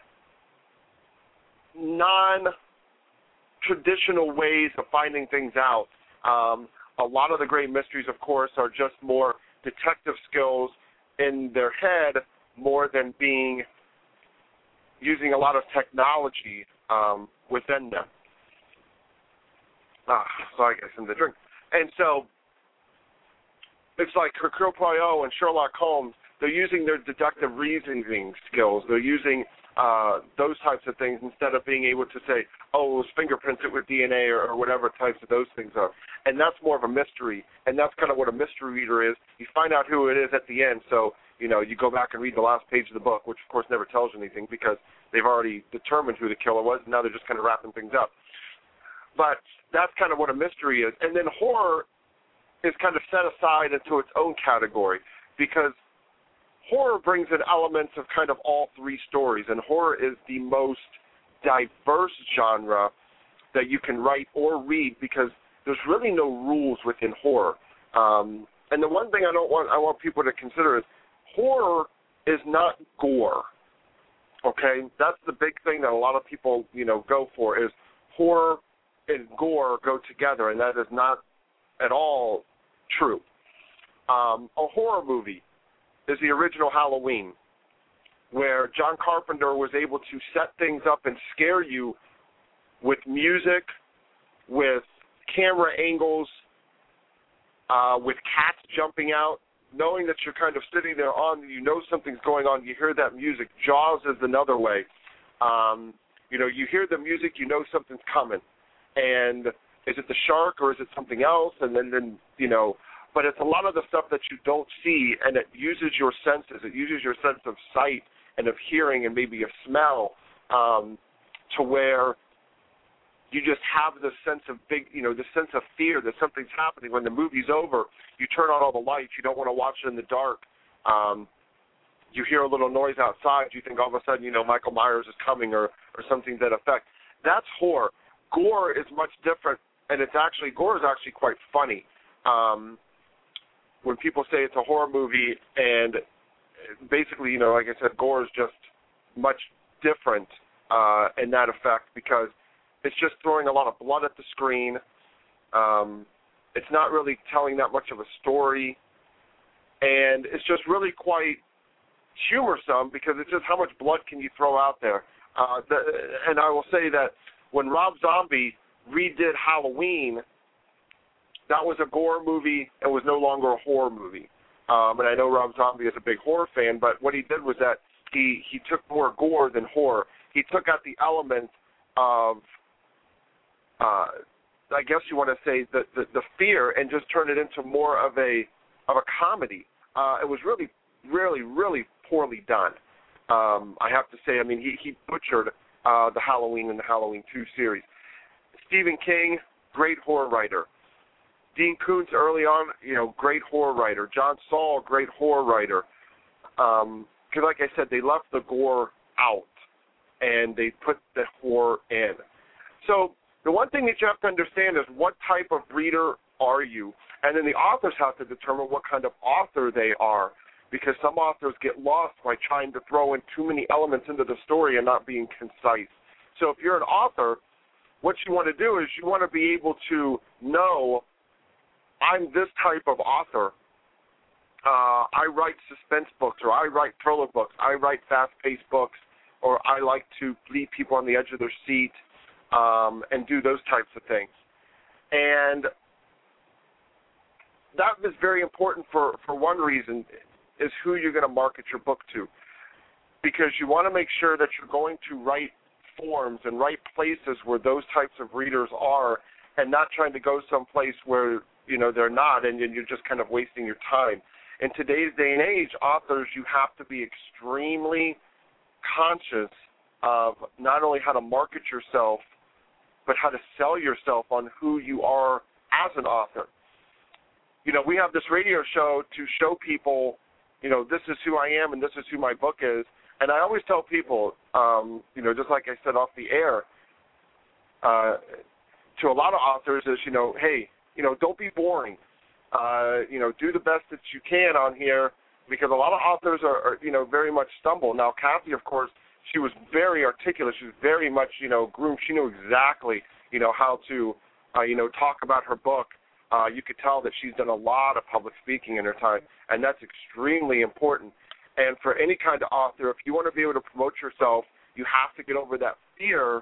non-traditional ways of finding things out. Um, a lot of the great mysteries, of course, are just more detective skills in their head more than being using a lot of technology um, within them. Ah, so I guess in the drink. And so it's like Hercule Poirot and Sherlock Holmes, they're using their deductive reasoning skills. They're using uh, those types of things instead of being able to say, oh, it was fingerprints, it was D N A, or, or whatever types of those things are. And that's more of a mystery, and that's kind of what a mystery reader is. You find out who it is at the end, so, you know, you go back and read the last page of the book, which, of course, never tells you anything because they've already determined who the killer was, and now they're just kind of wrapping things up. But that's kind of what a mystery is. And then horror is kind of set aside into its own category because horror brings in elements of kind of all three stories, and horror is the most diverse genre that you can write or read because there's really no rules within horror. Um, and the one thing I don't want I want people to consider is horror is not gore. Okay, that's the big thing that a lot of people, you know, go for is horror and gore go together, and that is not at all true. Um, a horror movie is the original Halloween, where John Carpenter was able to set things up and scare you with music, with camera angles, uh, with cats jumping out, knowing that you're kind of sitting there on, you know something's going on, you hear that music. Jaws is another way. Um, you know, you hear the music, you know something's coming. And is it the shark or is it something else? And then, then you know, but it's a lot of the stuff that you don't see, and it uses your senses. It uses your sense of sight and of hearing and maybe of smell um, to where you just have this sense of big, you know, the sense of fear that something's happening. When the movie's over, you turn on all the lights. You don't want to watch it in the dark. Um, you hear a little noise outside. You think all of a sudden, you know, Michael Myers is coming or, or something to that effect. That's horror. Gore is much different, and it's actually, gore is actually quite funny. Um, when people say it's a horror movie, and basically, you know, like I said, gore is just much different uh, in that effect because it's just throwing a lot of blood at the screen. Um, it's not really telling that much of a story, and it's just really quite humorsome because it's just how much blood can you throw out there. Uh, the, and I will say that when Rob Zombie redid Halloween, that was a gore movie and was no longer a horror movie. Um, and I know Rob Zombie is a big horror fan, but what he did was that he, he took more gore than horror. He took out the element of, uh, I guess you want to say, the, the, the fear and just turned it into more of a of a comedy. Uh, it was really, really, really poorly done. Um, I have to say, I mean, he, he butchered uh, the Halloween and the Halloween two series. Stephen King, great horror writer. Dean Koontz early on, you know, great horror writer. John Saul, great horror writer. Um, 'cause like I said, they left the gore out. and they put the whore in. So the one thing that you have to understand is what type of reader are you? And then the authors have to determine what kind of author they are, because some authors get lost by trying to throw in too many elements into the story and not being concise. So if you're an author, what you want to do is you want to be able to know, I'm this type of author. Uh, I write suspense books, or I write thriller books. I write fast-paced books, or I like to leave people on the edge of their seat um, and do those types of things. And that is very important for, for one reason, is who you're going to market your book to. Because you want to make sure that you're going to write forms and write places where those types of readers are, and not trying to go someplace where, you know, they're not, and you're just kind of wasting your time. In today's day and age, authors, you have to be extremely conscious of not only how to market yourself, but how to sell yourself on who you are as an author. You know, we have this radio show to show people, you know, this is who I am and this is who my book is. And I always tell people, um, you know, just like I said off the air, uh, to a lot of authors is, you know, hey, you know, don't be boring. Uh, you know, do the best that you can on here, because a lot of authors are, are, you know, very much stumble. Now, Kathy, of course, she was very articulate. She was very much, you know, groomed. She knew exactly, you know, how to, uh, you know, talk about her book. Uh, you could tell that she's done a lot of public speaking in her time, and that's extremely important. And for any kind of author, if you want to be able to promote yourself, you have to get over that fear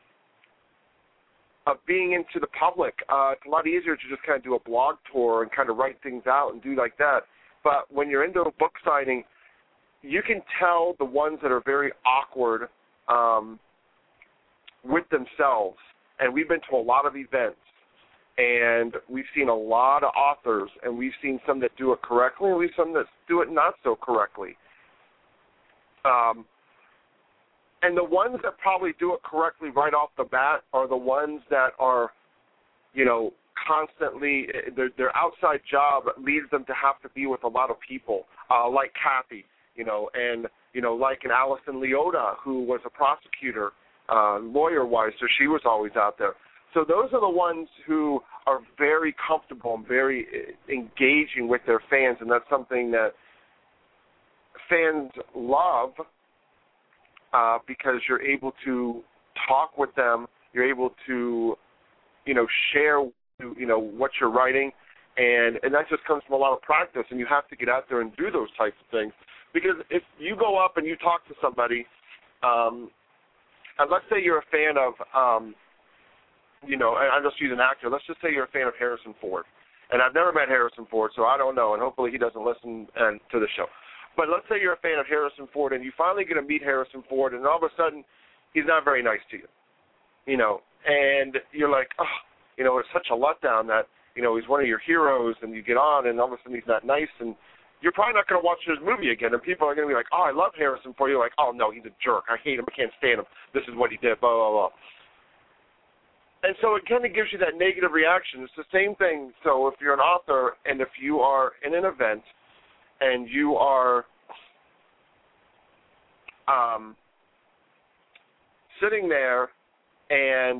of being into the public. Uh, it's a lot easier to just kind of do a blog tour and kind of write things out and do like that. But when you're into a book signing, you can tell the ones that are very awkward um, with themselves. And we've been to a lot of events, and we've seen a lot of authors, and we've seen some that do it correctly, and we've seen some that do it not so correctly. Um, and the ones that probably do it correctly right off the bat are the ones that are, you know, constantly, their, their outside job leads them to have to be with a lot of people, uh, like Kathy, you know, and, you know, like an Alison Leota, who was a prosecutor, uh, lawyer-wise, so she was always out there. So those are the ones who are very comfortable and very engaging with their fans, and that's something that fans love uh, because you're able to talk with them, you're able to, you know, share, you know, what you're writing, and, and that just comes from a lot of practice, and you have to get out there and do those types of things. Because if you go up and you talk to somebody, um, and let's say you're a fan of, um, you know, I'll just use an actor. Let's just say you're a fan of Harrison Ford. And I've never met Harrison Ford, so I don't know, and hopefully he doesn't listen and, to the show. But let's say you're a fan of Harrison Ford, and you finally get to meet Harrison Ford, and all of a sudden he's not very nice to you, you know, and you're like, oh, you know, it's such a letdown that, you know, he's one of your heroes, and you get on, and all of a sudden he's not nice, and you're probably not going to watch his movie again, and people are going to be like, oh, I love Harrison Ford. You're like, oh, no, he's a jerk. I hate him. I can't stand him. This is what he did, blah, blah, blah. And so it kind of gives you that negative reaction. It's the same thing. So if you're an author and if you are in an event and you are um, sitting there and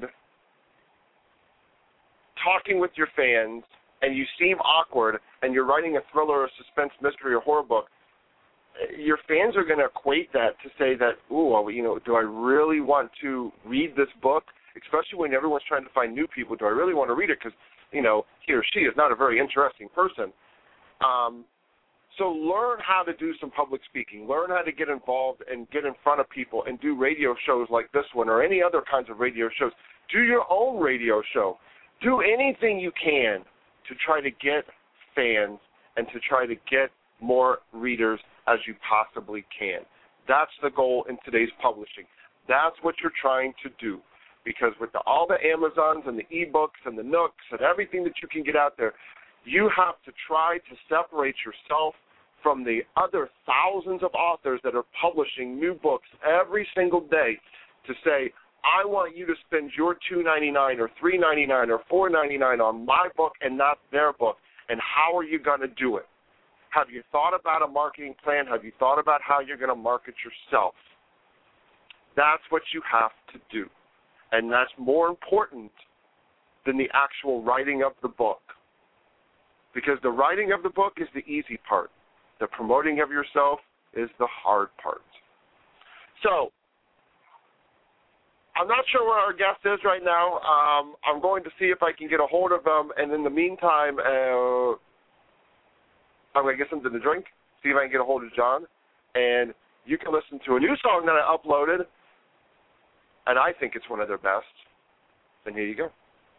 talking with your fans and you seem awkward and you're writing a thriller or suspense mystery or horror book, your fans are going to equate that to say that, ooh, well, you know, do I really want to read this book? Especially when everyone's trying to find new people. Do I really want to read it? Because, you know, he or she is not a very interesting person. Um, so learn how to do some public speaking. Learn how to get involved and get in front of people and do radio shows like this one or any other kinds of radio shows. Do your own radio show. Do anything you can to try to get fans and to try to get more readers as you possibly can. That's the goal in today's publishing. That's what you're trying to do. Because with the, all the Amazons and the e-books and the Nooks and everything that you can get out there, you have to try to separate yourself from the other thousands of authors that are publishing new books every single day to say, I want you to spend your two ninety-nine or three ninety-nine or four ninety-nine on my book and not their book, and how are you going to do it? Have you thought about a marketing plan? Have you thought about how you're going to market yourself? That's what you have to do. And that's more important than the actual writing of the book. Because the writing of the book is the easy part. The promoting of yourself is the hard part. So, I'm not sure where our guest is right now. Um, I'm going to see if I can get a hold of him, and in the meantime, uh, I'm going to get something to drink, see if I can get a hold of John, and you can listen to a new song that I uploaded, and I think it's one of their best. And here you go.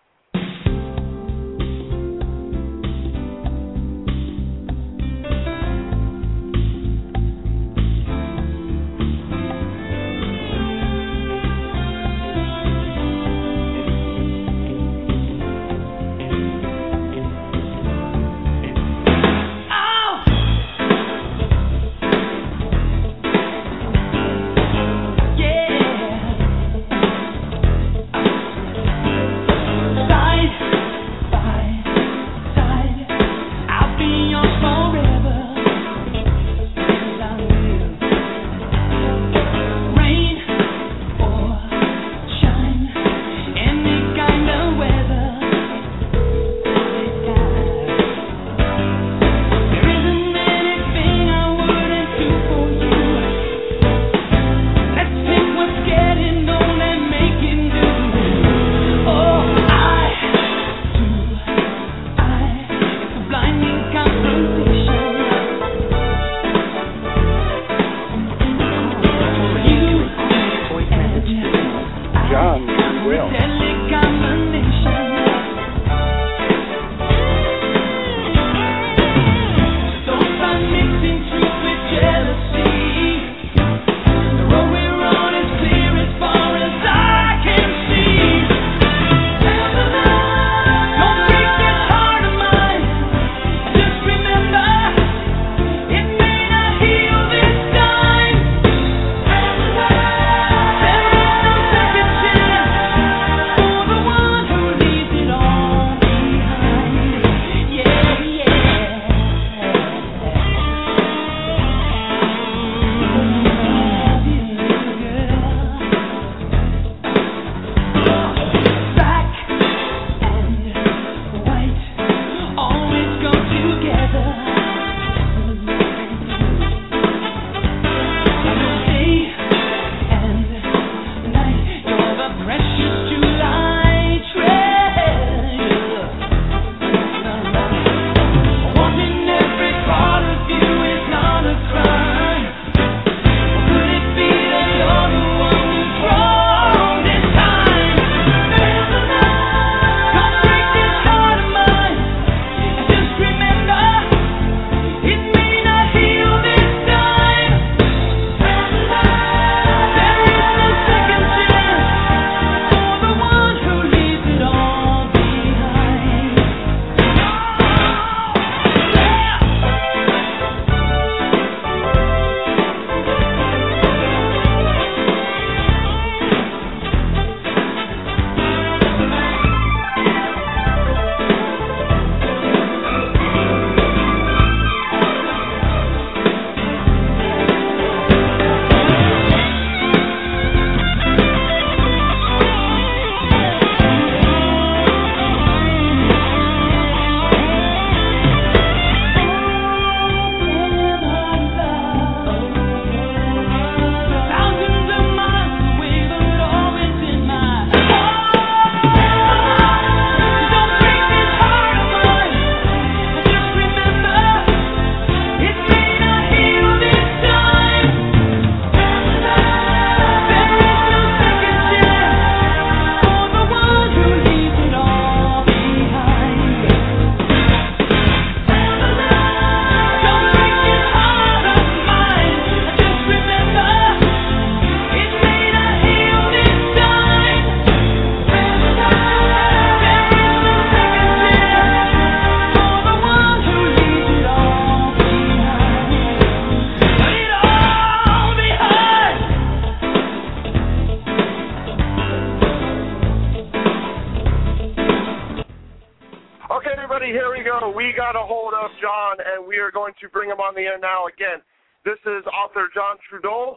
got a hold of John, and we are going to bring him on the air now again. This is author John Trudell,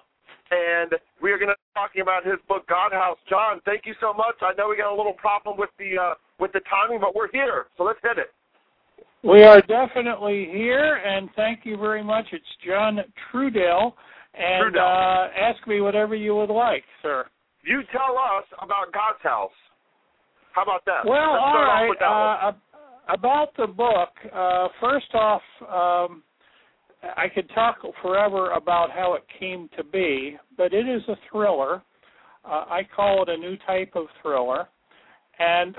and we are going to be talking about his book, God House. John, thank you so much. I know we got a little problem with the uh, with the timing, but we're here, so let's hit it. We are definitely here, and thank you very much. It's John Trudell, and Trudell. Uh, ask me whatever you would like, sir. You tell us about God's House. How about that? Well, Let's all start right. off with that one. Uh, about the book, uh, first off, um, I could talk forever about how it came to be, but it is a thriller. Uh, I call it a new type of thriller, and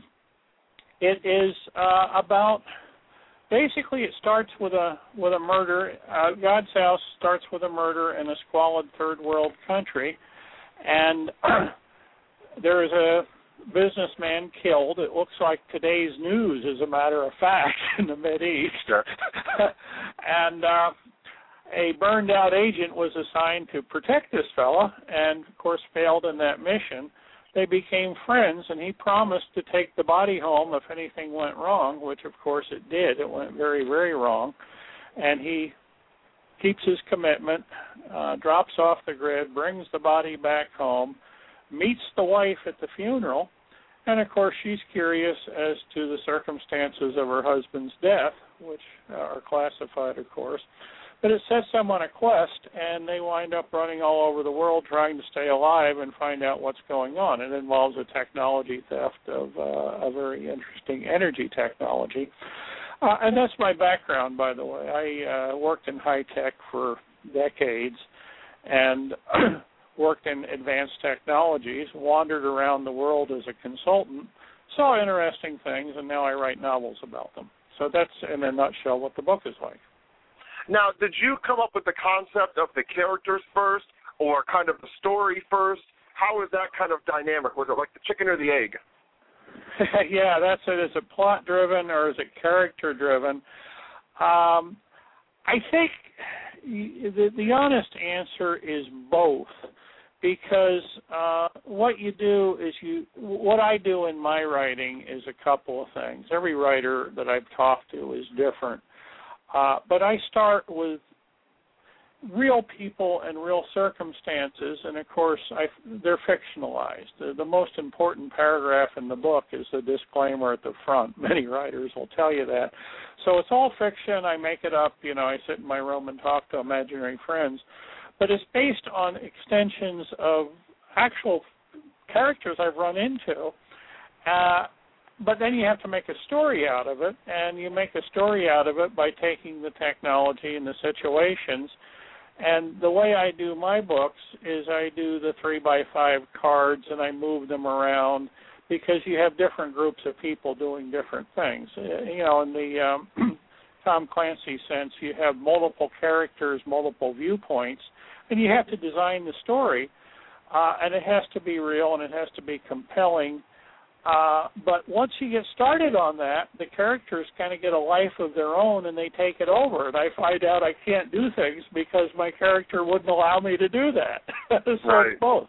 it is uh, about. Basically, it starts with a with a murder. Uh, God's House starts with a murder in a squalid third world country, and there is a businessman killed. It looks like today's news, as a matter of fact, in the Mideast. and uh, a burned-out agent was assigned to protect this fella, and of course failed in that mission. They became friends, and he promised to take the body home if anything went wrong, which of course it did. It went very, very wrong. And he keeps his commitment, uh, drops off the grid, brings the body back home, meets the wife at the funeral, and of course she's curious as to the circumstances of her husband's death, which are classified, of course. But it sets them on a quest, and they wind up running all over the world trying to stay alive and find out what's going on. It involves a technology theft of uh, a very interesting energy technology. Uh, and that's my background, by the way. I uh, worked in high tech for decades and worked in advanced technologies, wandered around the world as a consultant, saw interesting things, and now I write novels about them. So that's, in a nutshell, what the book is like. Now, did you come up with the concept of the characters first, or kind of the story first? How is that kind of dynamic? Was it like the chicken or the egg? Yeah, that's it. Is it plot-driven or is it character-driven? Um, I think the, the honest answer is both, because uh, what you do is you, what I do in my writing is a couple of things. Every writer that I've talked to is different. Uh, but I start with real people and real circumstances, and of course I, they're fictionalized. The, the most important paragraph in the book is the disclaimer at the front. Many writers will tell you that. So it's all fiction. I make it up. You know, I sit in my room and talk to imaginary friends. But it's based on extensions of actual characters I've run into. Uh, But then you have to make a story out of it, and you make a story out of it by taking the technology and the situations. And the way I do my books is I do the three by five cards, and I move them around because you have different groups of people doing different things. You know, in the um, Tom Clancy sense, you have multiple characters, multiple viewpoints, and you have to design the story, uh, and it has to be real and it has to be compelling. Uh, but once you get started on that, the characters kind of get a life of their own, and they take it over. And I find out I can't do things because my character wouldn't allow me to do that. so right. It's both.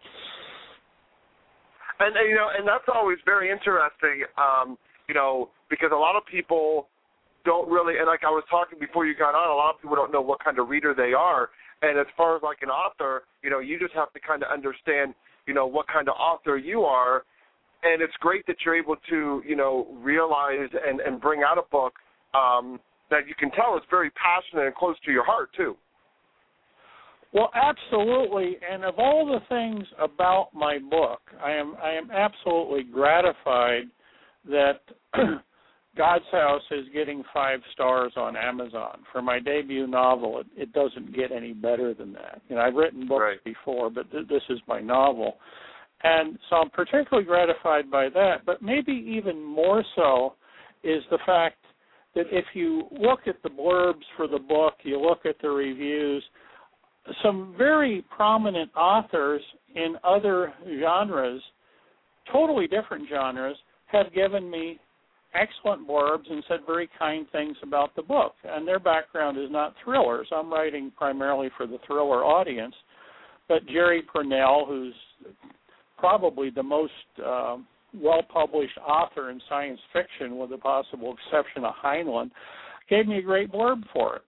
And, you know, and that's always very interesting, um, you know, because a lot of people don't really, and like I was talking before you got on, a lot of people don't know what kind of reader they are. And as far as like an author, you know, you just have to kind of understand, you know, what kind of author you are. And it's great that you're able to, you know, realize and, and bring out a book um, that you can tell is very passionate and close to your heart, too. Well, absolutely. And of all the things about my book, I am I am absolutely gratified that God's House is getting five stars on Amazon. For my debut novel, it, it doesn't get any better than that. You know, I've written books right. before, but th- this is my novel. And so I'm particularly gratified by that, but maybe even more so is the fact that if you look at the blurbs for the book, you look at the reviews, some very prominent authors in other genres, totally different genres, have given me excellent blurbs and said very kind things about the book. And their background is not thrillers. I'm writing primarily for the thriller audience. But Jerry Purnell, who's probably the most uh, well-published author in science fiction, with the possible exception of Heinlein, gave me a great blurb for it.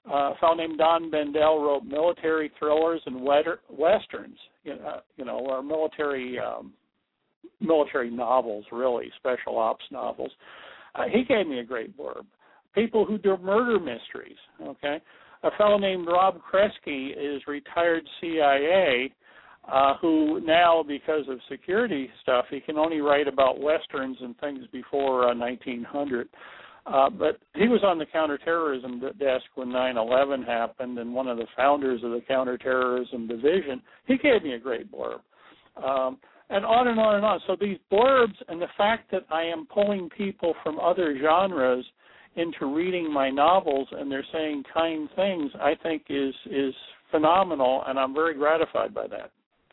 Uh, a fellow named Don Bendel wrote military thrillers and wetter, westerns, you know, you know, or military um, military novels, really, special ops novels. Uh, he gave me a great blurb. People who do murder mysteries, okay? A fellow named Rob Kresge is retired C I A, uh, who now, because of security stuff, he can only write about westerns and things before uh, nineteen hundred. Uh, but he was on the counterterrorism desk when nine eleven happened, and one of the founders of the counterterrorism division. He gave me a great blurb. Um, and on and on and on. So these blurbs and the fact that I am pulling people from other genres into reading my novels and they're saying kind things, I think is is phenomenal, and I'm very gratified by that.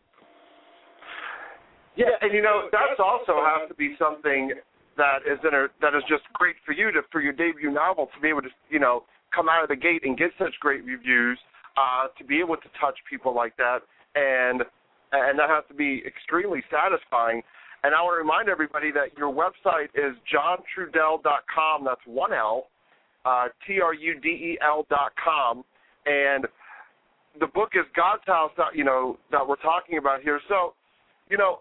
Yeah, and you know, that's also has to be something that is in a, that is just great for you to for your debut novel to be able to, you know, come out of the gate and get such great reviews, uh, to be able to touch people like that, and and that has to be extremely satisfying. And I want to remind everybody that your website is john trudell dot com. That's one L, uh, T R U D E L dot com. And the book is God's House, that, you know, that we're talking about here. So, you know,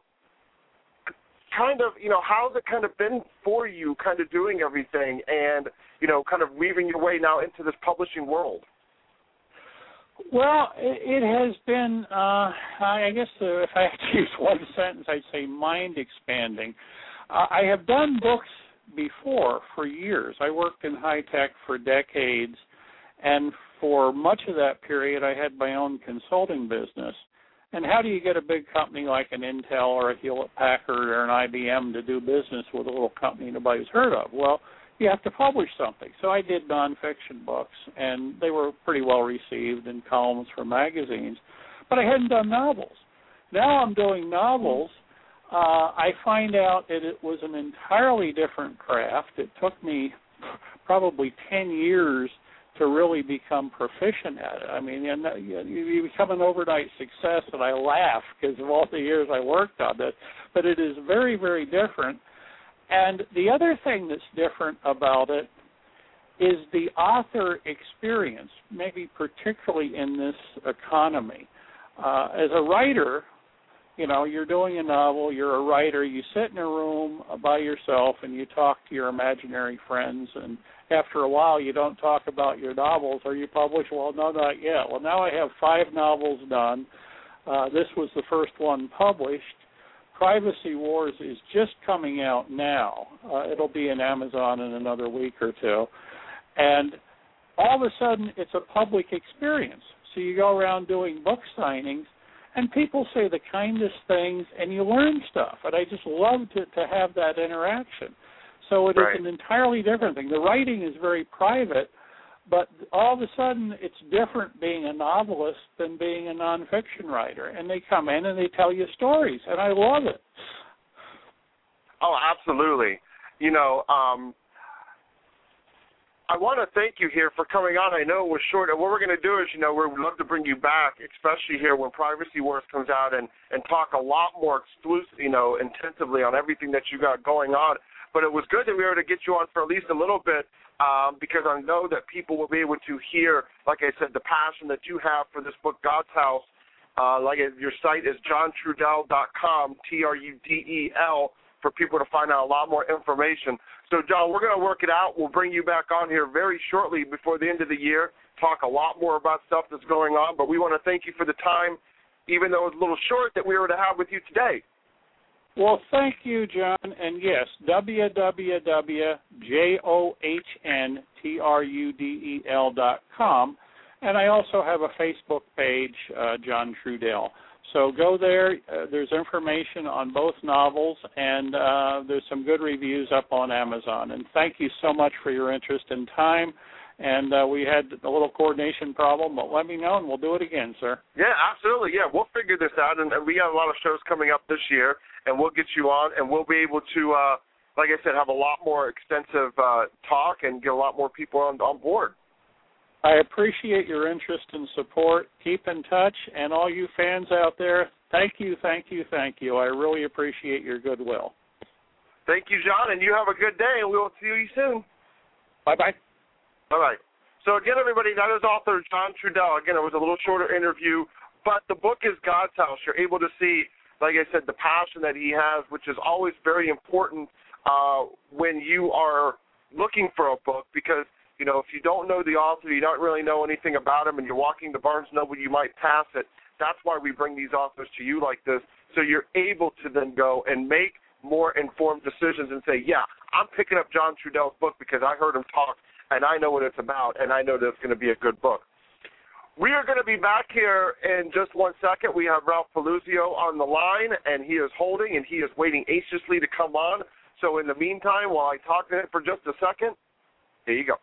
kind of, you know, how's it kind of been for you kind of doing everything and, you know, kind of weaving your way now into this publishing world? Well, it, it has been, uh, I guess uh, if I had to use one sentence, I'd say mind-expanding. Uh, I have done books before for years. I worked in high-tech for decades, and for much of that period, I had my own consulting business. And how do you get a big company like an Intel or a Hewlett-Packard or an I B M to do business with a little company nobody's heard of? Well, you have to publish something. So I did nonfiction books, and they were pretty well received in columns for magazines. But I hadn't done novels. Now I'm doing novels. Uh, I find out that it was an entirely different craft. It took me probably ten years to really become proficient at it. I mean, you become an overnight success, and I laugh because of all the years I worked on it. But it is very, very different. And the other thing that's different about it is the author experience, maybe particularly in this economy. Uh, as a writer, you know, you're doing a novel, you're a writer, you sit in a room by yourself and you talk to your imaginary friends, and after a while you don't talk about your novels. Are you published? Well, no, not yet. Well, now I have five novels done. Uh, this was the first one published. Privacy Wars is just coming out now. Uh, it'll be in Amazon in another week or two. And all of a sudden, it's a public experience. So you go around doing book signings, and people say the kindest things, and you learn stuff. And I just love to, to have that interaction. So it right. is an entirely different thing. The writing is very private, but all of a sudden it's different being a novelist than being a nonfiction writer. And they come in and they tell you stories, and I love it. Oh, absolutely. You know, um, I want to thank you here for coming on. I know it was short. And what we're going to do is, you know, we'd love to bring you back, especially here when Privacy Wars comes out, and, and talk a lot more exclusive, you know, intensively on everything that you got going on. But it was good that we were able to get you on for at least a little bit, um, because I know that people will be able to hear, like I said, the passion that you have for this book, God's House. Uh, like your site is john trudell dot com, T R U D E L, for people to find out a lot more information. So, John, we're going to work it out. We'll bring you back on here very shortly before the end of the year, talk a lot more about stuff that's going on. But we want to thank you for the time, even though it was a little short, that we were to have with you today. Well, thank you, John. And, yes, w w w dot john trudell dot com. And I also have a Facebook page, uh, John Trudell. So go there. Uh, there's information on both novels, and uh, there's some good reviews up on Amazon. And thank you so much for your interest and time. And uh, we had a little coordination problem, but let me know, and we'll do it again, sir. Yeah, absolutely. Yeah, we'll figure this out. And, and we got a lot of shows coming up this year, and we'll get you on, and we'll be able to, uh, like I said, have a lot more extensive uh, talk and get a lot more people on, on board. I appreciate your interest and support. Keep in touch, and all you fans out there, thank you, thank you, thank you. I really appreciate your goodwill. Thank you, John, and you have a good day, and we will see you soon. Bye-bye. Bye-bye. So, again, everybody, that is author John Trudell. Again, it was a little shorter interview, but the book is God's House. You're able to see, like I said, the passion that he has, which is always very important uh, when you are looking for a book because, you know, if you don't know the author, you don't really know anything about him, and you're walking to Barnes and Noble, you might pass it. That's why we bring these authors to you like this, so you're able to then go and make more informed decisions and say, yeah, I'm picking up John Trudell's book because I heard him talk and I know what it's about, and I know that it's going to be a good book. We are going to be back here in just one second. We have Ralph Peluzio on the line, and he is holding, and he is waiting anxiously to come on. So in the meantime, while I talk to him for just a second, here you go.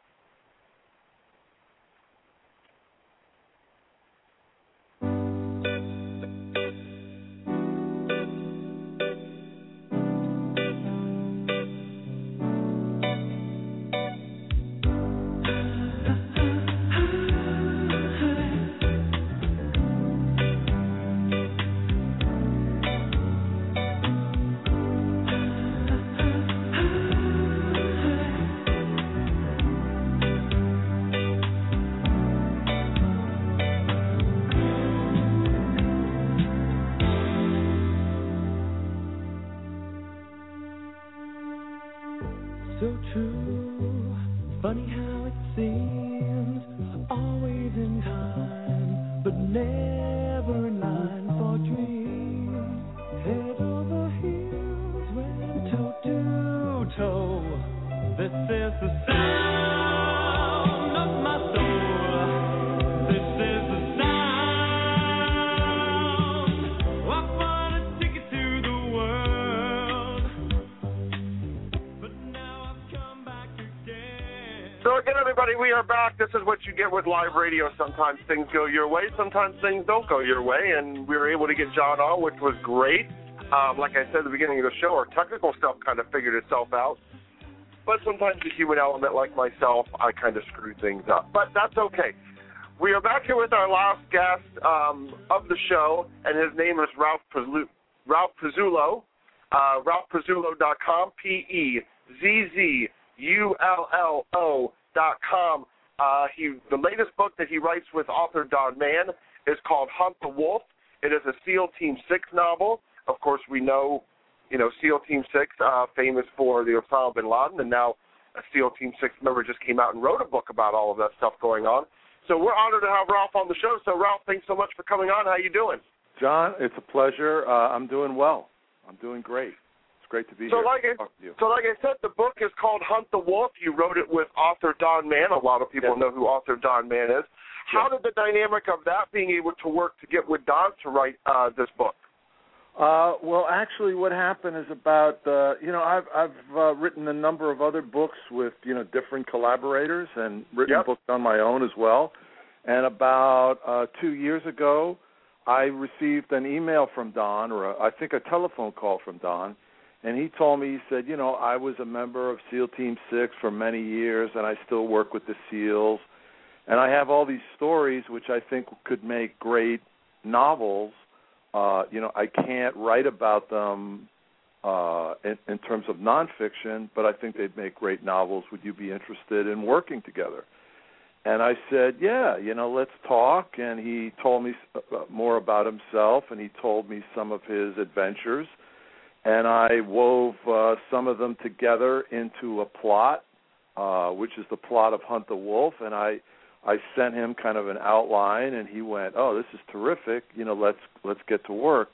So true, funny how it seems, always in time, but never in line for dreams. Head over heels, went toe to toe. This is the sound of my soul. This is the sound. I want a ticket to the world, but now I've come back again. So again, everybody, we are back. This is what you get with live radio. Sometimes things go your way, sometimes things don't go your way, and we were able to get John on, which was great. Um, like I said at the beginning of the show, our technical stuff kind of figured itself out. But sometimes the human element, like myself, I kind of screw things up. But that's okay. We are back here with our last guest um, of the show, and his name is Ralph Pizzulo. Ralph Pizzulo, uh, Ralph Pizzulo dot com, P E Z Z U L L O dot com. Uh, he, the latest book that he writes with author Don Mann is called Hunt the Wolf. It is a SEAL Team six novel. Of course, we know, you know, SEAL Team six, uh, famous for the Osama bin Laden, and now a SEAL Team six member just came out and wrote a book about all of that stuff going on. So we're honored to have Ralph on the show. So, Ralph, thanks so much for coming on. How you doing? John, it's a pleasure. Uh, I'm doing well. I'm doing great. It's great to be so here. Like I, so like I said, the book is called Hunt the Wolf. You wrote it with author Don Mann. A lot of people yes. know who author Don Mann is. How yes. did the dynamic of that being able to work to get with Don to write uh, this book? Uh, well, actually, what happened is about uh, you know I've I've uh, written a number of other books with you know different collaborators and written yep. books on my own as well. And about uh, two years ago, I received an email from Don, or a, I think a telephone call from Don, and he told me, he said, you know, I was a member of SEAL Team six for many years, and I still work with the SEALs, and I have all these stories which I think could make great novels. Uh, you know, I can't write about them uh, in, in terms of nonfiction, but I think they'd make great novels. Would you be interested in working together? And I said, yeah, you know, let's talk. And he told me more about himself, and he told me some of his adventures. And I wove uh, some of them together into a plot, uh, which is the plot of Hunt the Wolf. And I I sent him kind of an outline, and he went, oh, this is terrific. You know, let's let's get to work.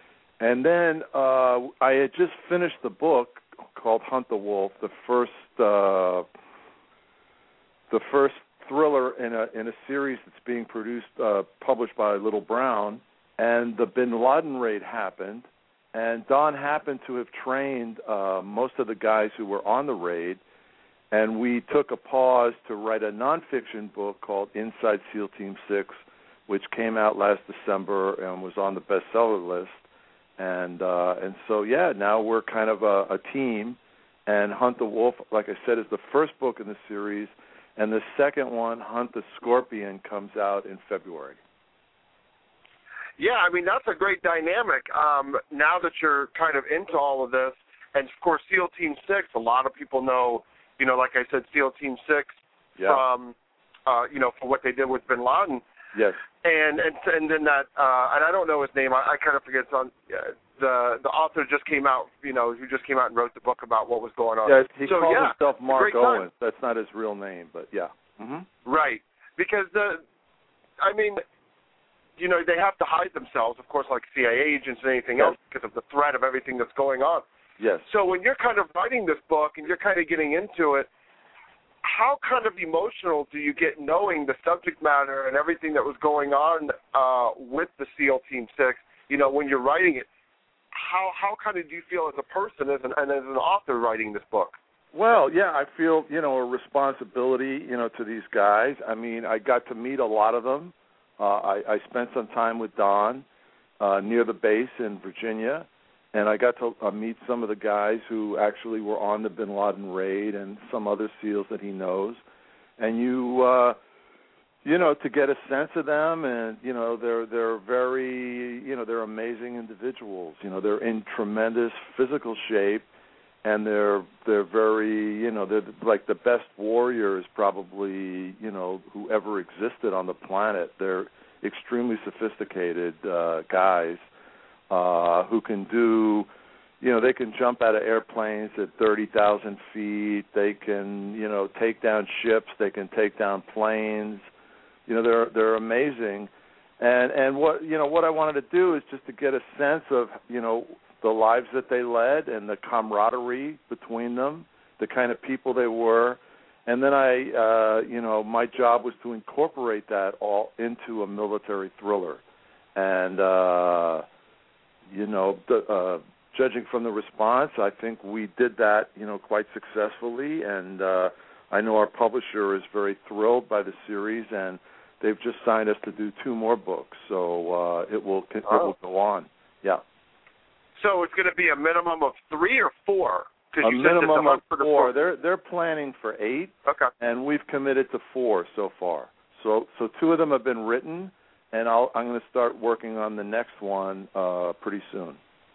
And then uh, I had just finished the book called Hunt the Wolf, the first uh, the first thriller in a in a series that's being produced, uh, published by Little Brown. And the Bin Laden raid happened, and Don happened to have trained uh, most of the guys who were on the raid. And we took a pause to write a nonfiction book called Inside SEAL Team six, which came out last December and was on the bestseller list. And uh, and so, yeah, now we're kind of a, a team. And Hunt the Wolf, like I said, is the first book in the series. And the second one, Hunt the Scorpion, comes out in February. Yeah, I mean, that's a great dynamic. Um, now that you're kind of into all of this, and, of course, SEAL Team six, a lot of people know, you know, like I said, SEAL Team six yeah. from uh, you know, for what they did with Bin Laden. Yes. And and and then that, uh, and I don't know his name. I, I kind of forget. It's on uh, the the author just came out. You know, who just came out and wrote the book about what was going on. Yeah, he so, called yeah, himself Mark Owens. Time. That's not his real name, but yeah. Mm-hmm. Right, because the, I mean, you know, they have to hide themselves, of course, like C I A agents and anything yes. else, because of the threat of everything that's going on. Yes. So when you're kind of writing this book and you're kind of getting into it, how kind of emotional do you get knowing the subject matter and everything that was going on uh, with the SEAL Team Six? You know, when you're writing it, how how kind of do you feel as a person as an, and as an author writing this book? Well, yeah, I feel, you know, a responsibility, you know, to these guys. I mean, I got to meet a lot of them. Uh, I, I spent some time with Don uh, near the base in Virginia, and I got to uh, meet some of the guys who actually were on the Bin Laden raid and some other SEALs that he knows. And you, uh, you know, to get a sense of them, and you know, they're they're very, you know, they're amazing individuals. You know, they're in tremendous physical shape. And they're they're very, you know, they're like the best warriors probably, you know, who ever existed on the planet. They're extremely sophisticated uh, guys uh, who can do, you know, they can jump out of airplanes at thirty thousand feet. They can, you know, take down ships. They can take down planes. You know, they're they're amazing. And and what you know what I wanted to do is just to get a sense of, you know, the lives that they led and the camaraderie between them, the kind of people they were. And then I, uh, you know, my job was to incorporate that all into a military thriller. And, uh, you know, the, uh, judging from the response, I think we did that, you know, quite successfully. And uh, I know our publisher is very thrilled by the series, and they've just signed us to do two more books. So uh, it will it oh. will go on. Yeah. So it's going to be a minimum of three or four? A you minimum of for the four. They're they're planning for eight, okay. and we've committed to four so far. So so two of them have been written, and I'll, I'm going to start working on the next one uh, pretty soon.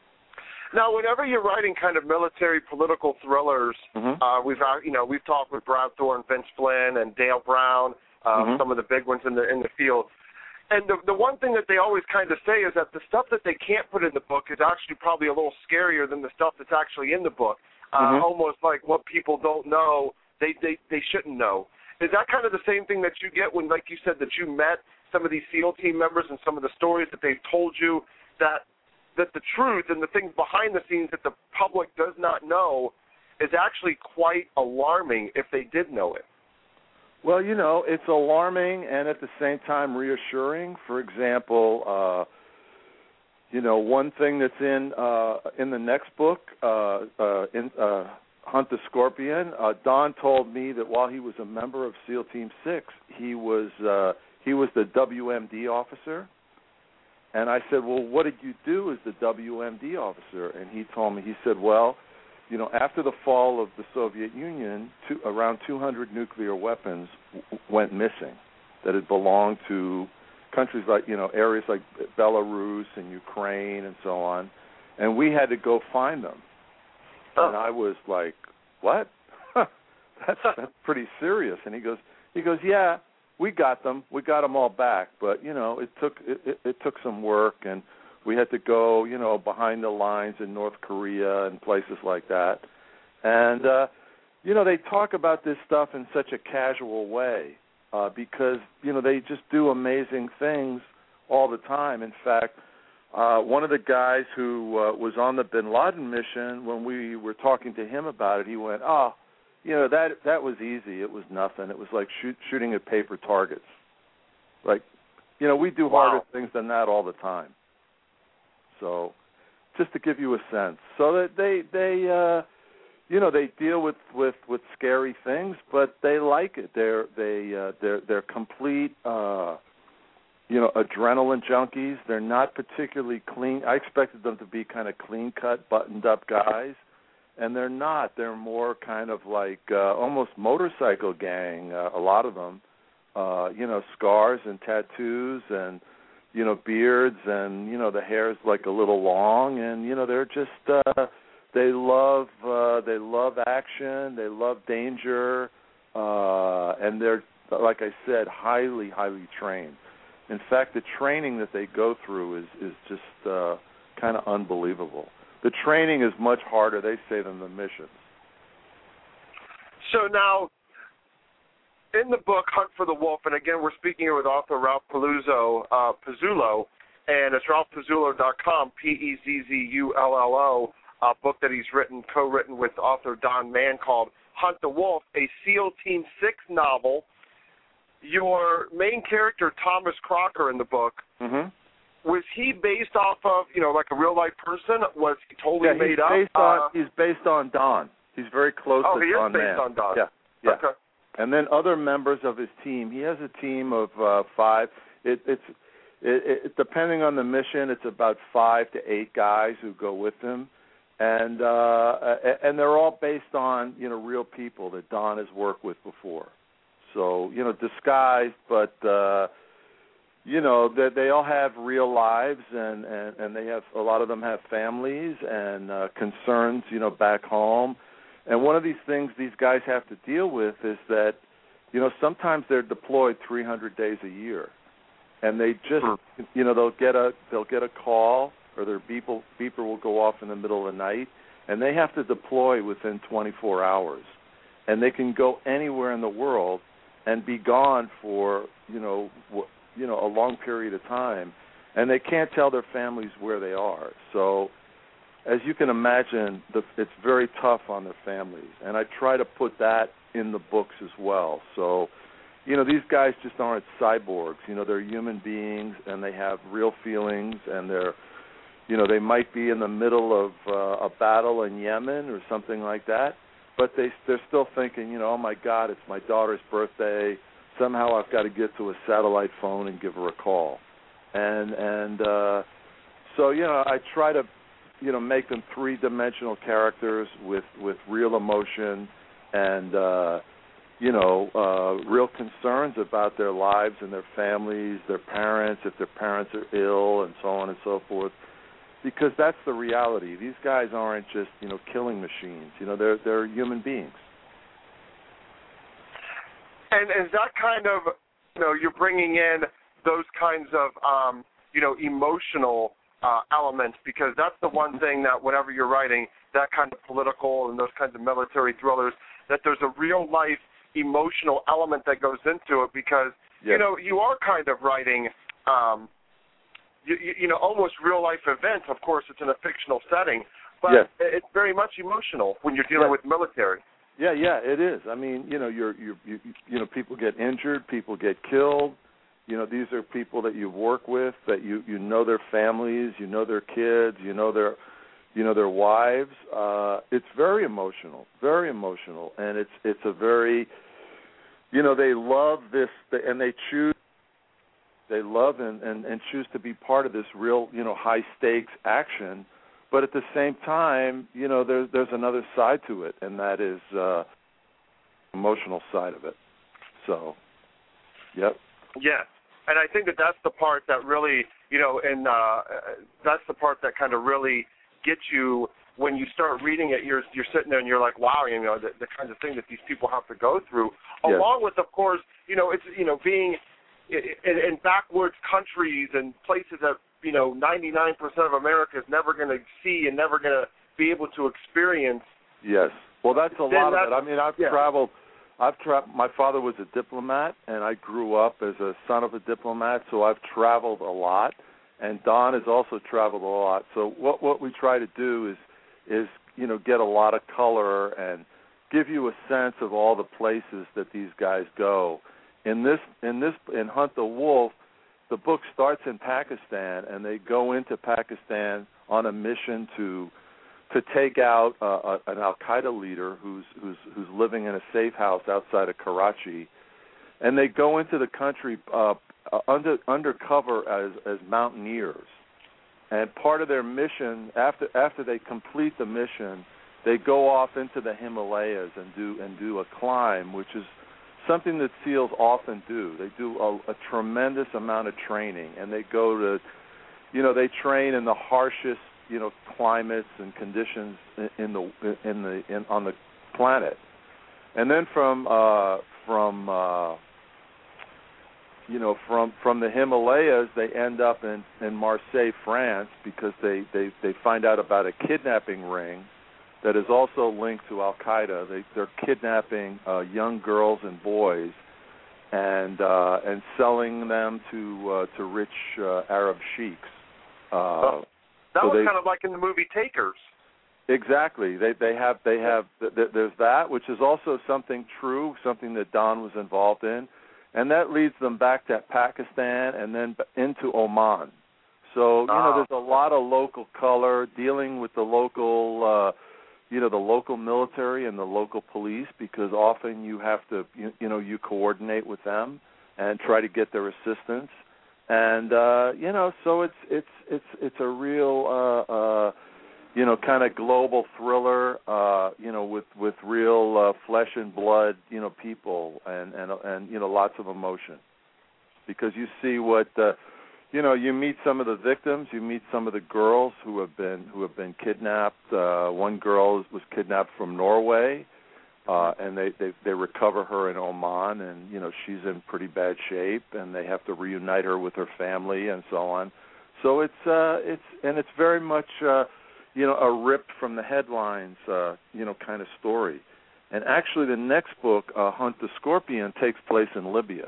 Now, whenever you're writing kind of military political thrillers, mm-hmm. uh, we've you know we've talked with Brad Thorne, Vince Flynn, and Dale Brown, uh, mm-hmm. some of the big ones in the in the field. And the the one thing that they always kind of say is that the stuff that they can't put in the book is actually probably a little scarier than the stuff that's actually in the book. Uh, mm-hmm. Almost like what people don't know, they, they they shouldn't know. Is that kind of the same thing that you get when, like you said, that you met some of these SEAL team members and some of the stories that they've told you, that that the truth and the things behind the scenes that the public does not know is actually quite alarming if they did know it? Well, you know, it's alarming and at the same time reassuring. For example, uh, you know, one thing that's in uh, in the next book, uh, uh, in uh, Hunt the Scorpion, uh, Don told me that while he was a member of SEAL Team Six, he was uh, he was the W M D officer. And I said, well, what did you do as the W M D officer? And he told me, he said, well, you know, after the fall of the Soviet Union, two, around two hundred nuclear weapons w- went missing that had belonged to countries like, you know, areas like Belarus and Ukraine and so on, and we had to go find them. Oh. And I was like, what? that's that's pretty serious. And he goes, he goes, yeah, we got them, we got them all back, but you know, it took it, it, it took some work, and we had to go, you know, behind the lines in North Korea and places like that. And, uh, you know, they talk about this stuff in such a casual way uh, because, you know, they just do amazing things all the time. In fact, uh, one of the guys who uh, was on the Bin Laden mission, when we were talking to him about it, he went, oh, you know, that that was easy. It was nothing. It was like shoot, shooting at paper targets. Like, you know, we do harder wow. things than that all the time. So, just to give you a sense, so that they they uh, you know they deal with, with, with scary things, but they like it. They're they uh, they're they're complete uh, you know adrenaline junkies. They're not particularly clean. I expected them to be kind of clean cut, buttoned up guys, and they're not. They're more kind of like uh, almost motorcycle gang. Uh, a lot of them, uh, you know, scars and tattoos and. You know, beards, and you know the hair's like a little long, and you know they're just uh, they love uh, they love action, they love danger, uh, and they're like I said, highly, highly trained. In fact, the training that they go through is, is just uh, kind of unbelievable. The training is much harder, they say, than the missions. So now, in the book Hunt for the Wolf, and again, we're speaking here with author Ralph Pezzulo, uh, Pezzulo, and it's ralph pezzulo dot com, P E Z Z U L L O, a book that he's written, co-written with author Don Mann, called Hunt the Wolf, a SEAL Team six novel. Your main character, Thomas Crocker, in the book, mm-hmm. was he based off of, you know, like a real-life person? Was he totally yeah, made he's up? Based on, uh, he's based on Don. He's very close oh, to he Don is based Mann. on Don. Yeah, yeah. Okay. And then other members of his team. He has a team of uh, five. It, it's it, it, depending on the mission, it's about five to eight guys who go with him, and uh, and they're all based on, you know, real people that Don has worked with before. So, you know, disguised, but uh, you know, they, they all have real lives, and, and, and they have a lot of them have families and uh, concerns, you know, back home. And one of these things these guys have to deal with is that, you know, sometimes they're deployed three hundred days a year, and they just, you know, they'll get a they'll get a call, or their beeper beeper will go off in the middle of the night, and they have to deploy within twenty-four hours, and they can go anywhere in the world and be gone for, you know, w- you know, a long period of time, and they can't tell their families where they are. So, as you can imagine, the, it's very tough on their families, and I try to put that in the books as well. So, you know, these guys just aren't cyborgs. You know, they're human beings, and they have real feelings, and they're, you know, they might be in the middle of uh, a battle in Yemen or something like that, but they, they're still thinking, you know, oh, my God, it's my daughter's birthday. Somehow I've got to get to a satellite phone and give her a call. And, and uh, so, you know, I try to, you know, make them three-dimensional characters with, with real emotion and, uh, you know, uh, real concerns about their lives and their families, their parents, if their parents are ill, and so on and so forth. Because that's the reality. These guys aren't just, you know, killing machines. You know, they're they're human beings. And is that kind of, you know, you're bringing in those kinds of, um, you know, emotional uh, elements, because that's the one thing that whenever you're writing that kind of political and those kinds of military thrillers, that there's a real-life emotional element that goes into it, because, yes. you know, you are kind of writing, um, you, you know, almost real-life events. Of course, it's in a fictional setting, but yes. it's very much emotional when you're dealing yes. with military. Yeah, yeah, it is. I mean, you know, you're, you're, you, you know, people get injured, people get killed. You know, these are people that you work with, that you, you know their families, you know their kids, you know their, you know their wives. Uh, it's very emotional, very emotional, and it's it's a very, you know, they love this, and they choose, they love and, and, and choose to be part of this real, you know, high stakes action. But at the same time, you know, there's there's another side to it, and that is uh, emotional side of it. So, yep. Yeah, and I think that that's the part that really, you know, and uh, that's the part that kind of really gets you when you start reading it. You're you're sitting there and you're like, wow, you know, the, the kinds of thing that these people have to go through, yes. along with, of course, you know, it's you know being in, in backwoods countries and places that, you know, ninety-nine percent of America is never going to see and never going to be able to experience. Yes. Well, that's a lot of it. I mean, I've yeah. traveled. I've tra- My father was a diplomat, and I grew up as a son of a diplomat, so I've traveled a lot. And Don has also traveled a lot. So what what we try to do is is you know get a lot of color and give you a sense of all the places that these guys go. In this in this in Hunt the Wolf, the book starts in Pakistan, and they go into Pakistan on a mission to to take out uh, an Al-Qaeda leader who's who's who's living in a safe house outside of Karachi, and they go into the country uh, under undercover as as mountaineers. And part of their mission, after after they complete the mission, they go off into the Himalayas and do and do a climb, which is something that SEALs often do. They do a, a tremendous amount of training, and they go to, you know, they train in the harshest, you know, climates and conditions in the in the in, on the planet. And then from uh, from uh, you know, from from the Himalayas, they end up in, in Marseille, France, because they, they, they find out about a kidnapping ring that is also linked to Al Qaeda. They, they're kidnapping uh, young girls and boys and uh, and selling them to uh, to rich uh, Arab sheiks. Uh, oh, that so was they, kind of like in the movie Takers. Exactly. They they have they have there's that, which is also something true, something that Don was involved in. And that leads them back to Pakistan and then into Oman. So, you know, there's a lot of local color dealing with the local, uh, you know, the local military and the local police, because often you have to, you, you know, you coordinate with them and try to get their assistance. And, uh, you know, so it's it's it's it's a real, uh, uh, you know, kind of global thriller, uh, you know, with with real uh, flesh and blood, you know, people and, and and you know, lots of emotion, because you see what, uh, you know, you meet some of the victims, you meet some of the girls who have been who have been kidnapped. Uh, one girl was kidnapped from Norway, uh, and they, they they recover her in Oman, and you know, she's in pretty bad shape, and they have to reunite her with her family and so on. So it's uh, it's and it's very much. Uh, you know, a ripped from the headlines, uh, you know, kind of story. And actually the next book, uh, Hunt the Scorpion, takes place in Libya.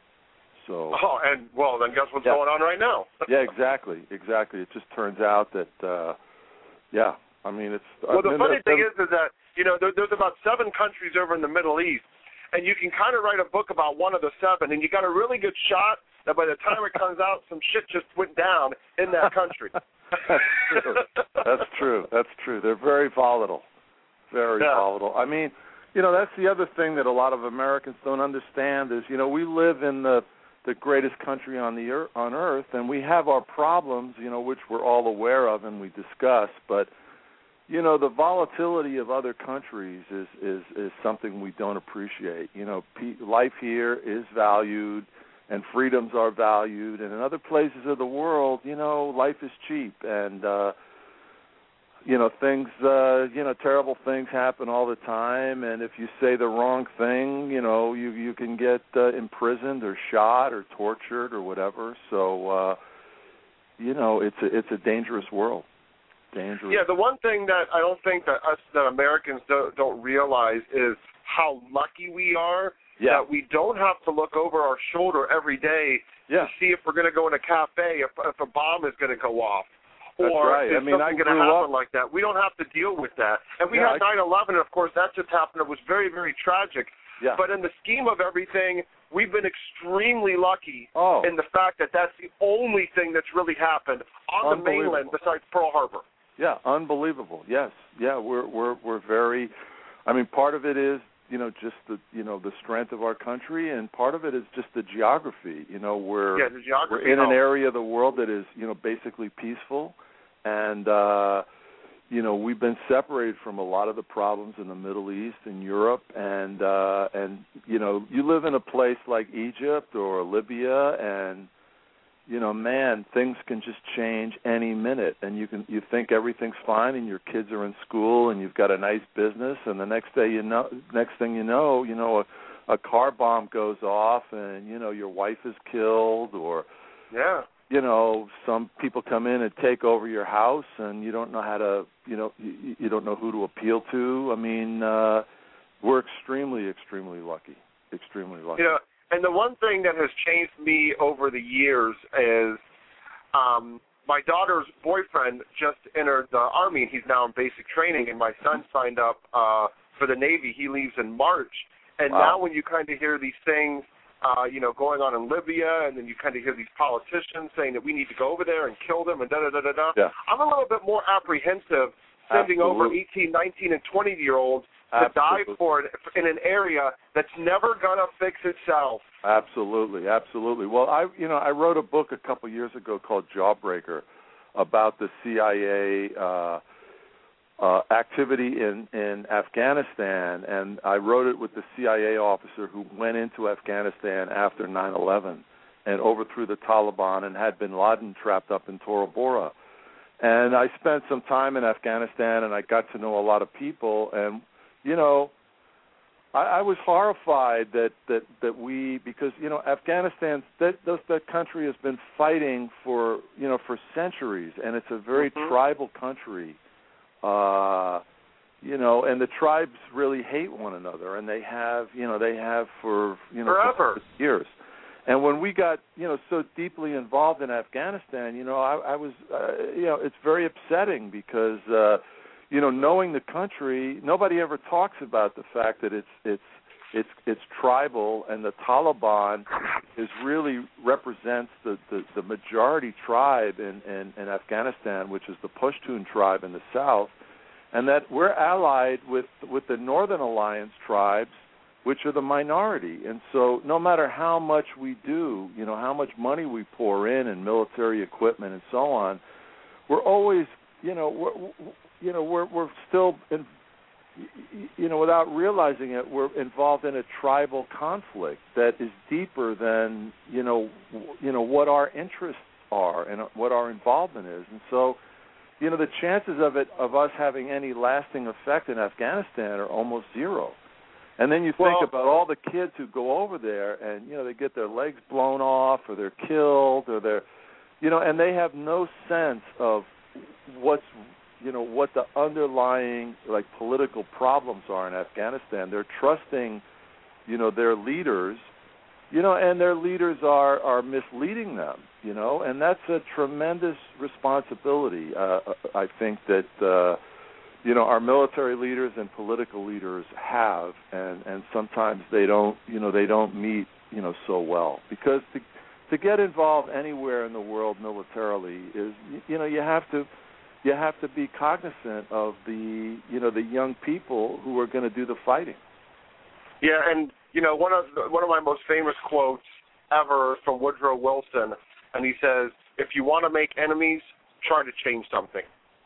So. Oh, and, well, then guess what's yeah. going on right now? yeah, exactly, exactly. It just turns out that, uh, yeah, I mean, it's... Well, I the mean, funny the, thing the, is, is that, you know, there, there's about seven countries over in the Middle East, and you can kind of write a book about one of the seven, and you got a really good shot that by the time it comes out, some shit just went down in that country. That's true. That's true. That's true. They're very volatile. Very yeah. volatile. I mean, you know, that's the other thing that a lot of Americans don't understand is, you know, we live in the the greatest country on the earth, on earth, and we have our problems, you know, which we're all aware of and we discuss. But, you know, the volatility of other countries is is, is something we don't appreciate. You know, pe- life here is valued, and freedoms are valued, and in other places of the world, you know, life is cheap, and, uh, you know, things, uh, you know, terrible things happen all the time, and if you say the wrong thing, you know, you you can get uh, imprisoned or shot or tortured or whatever, so, uh, you know, it's a, it's a dangerous world, dangerous. Yeah, the one thing that I don't think that us, that Americans don't, don't realize is how lucky we are. Yeah. That we don't have to look over our shoulder every day yeah. to see if we're going to go in a cafe, if, if a bomb is going to go off, That's or right. if I mean, something I going to grew happen up... like that. We don't have to deal with that. And we yeah, had nine eleven, and of course, that just happened. It was very, very tragic. Yeah. But in the scheme of everything, we've been extremely lucky oh. in the fact that that's the only thing that's really happened on the mainland besides Pearl Harbor. Yeah, unbelievable. Yes. Yeah, we're we're we're very... I mean, part of it is, you know, just the, you know, the strength of our country, and part of it is just the geography. You know, we're, yeah, the geography we're in helps. an area of the world that is, you know, basically peaceful, and, uh, you know, we've been separated from a lot of the problems in the Middle East and Europe, and, uh, and you know, you live in a place like Egypt or Libya, and, you know, man, things can just change any minute, and you can you think everything's fine, and your kids are in school, and you've got a nice business, and the next day you know, next thing you know, you know, a, a car bomb goes off, and you know, your wife is killed, or yeah, you know, some people come in and take over your house, and you don't know how to, you know, you, you don't know who to appeal to. I mean, uh, we're extremely, extremely lucky, extremely lucky. You know, and the one thing that has changed me over the years is um, my daughter's boyfriend just entered the Army, and he's now in basic training, and my son signed up uh, for the Navy. He leaves in March. And wow. now when you kind of hear these things, uh, you know, going on in Libya, and then you kind of hear these politicians saying that we need to go over there and kill them and da-da-da-da-da, yeah. I'm a little bit more apprehensive sending Absolutely. over eighteen, nineteen, and twenty-year-olds to Absolutely. die for it in an area that's never going to fix itself. Absolutely, absolutely. Well, I, you know, I wrote a book a couple years ago called Jawbreaker about the C I A uh, uh, activity in, in Afghanistan, and I wrote it with the C I A officer who went into Afghanistan after nine eleven and overthrew the Taliban and had bin Laden trapped up in Tora Bora. And I spent some time in Afghanistan, and I got to know a lot of people, and you know, I, I was horrified that, that, that we, because, you know, Afghanistan, that, that that country has been fighting for, you know, for centuries, and it's a very mm-hmm. tribal country. Uh, you know, and the tribes really hate one another, and they have, you know, they have for, you know, forever for years. And when we got, you know, so deeply involved in Afghanistan, you know, I, I was, uh, you know, it's very upsetting because, uh, you know, knowing the country, nobody ever talks about the fact that it's it's it's it's tribal, and the Taliban is really represents the, the, the majority tribe in, in, in Afghanistan, which is the Pashtun tribe in the south, and that we're allied with with the Northern Alliance tribes, which are the minority. And so no matter how much we do, you know, how much money we pour in and military equipment and so on, we're always, you know, we're, you know, we're we're still, in, you know, without realizing it, we're involved in a tribal conflict that is deeper than, you know, you know what our interests are and what our involvement is. And so, you know, the chances of it, of us having any lasting effect in Afghanistan are almost zero. And then you think well, about all the kids who go over there and, you know, they get their legs blown off or they're killed or they're, you know, and they have no sense of what's, you know, what the underlying, like, political problems are in Afghanistan. They're trusting, you know, their leaders, you know, and their leaders are, are misleading them, you know, and that's a tremendous responsibility, uh, I think, that, uh, you know, our military leaders and political leaders have, and, and sometimes they don't, you know, they don't meet, you know, so well. Because to, to get involved anywhere in the world militarily is, you know, you have to, you have to be cognizant of the, you know, the young people who are going to do the fighting. Yeah, and you know, one of the, one of my most famous quotes ever from Woodrow Wilson, and he says, "If you want to make enemies, try to change something."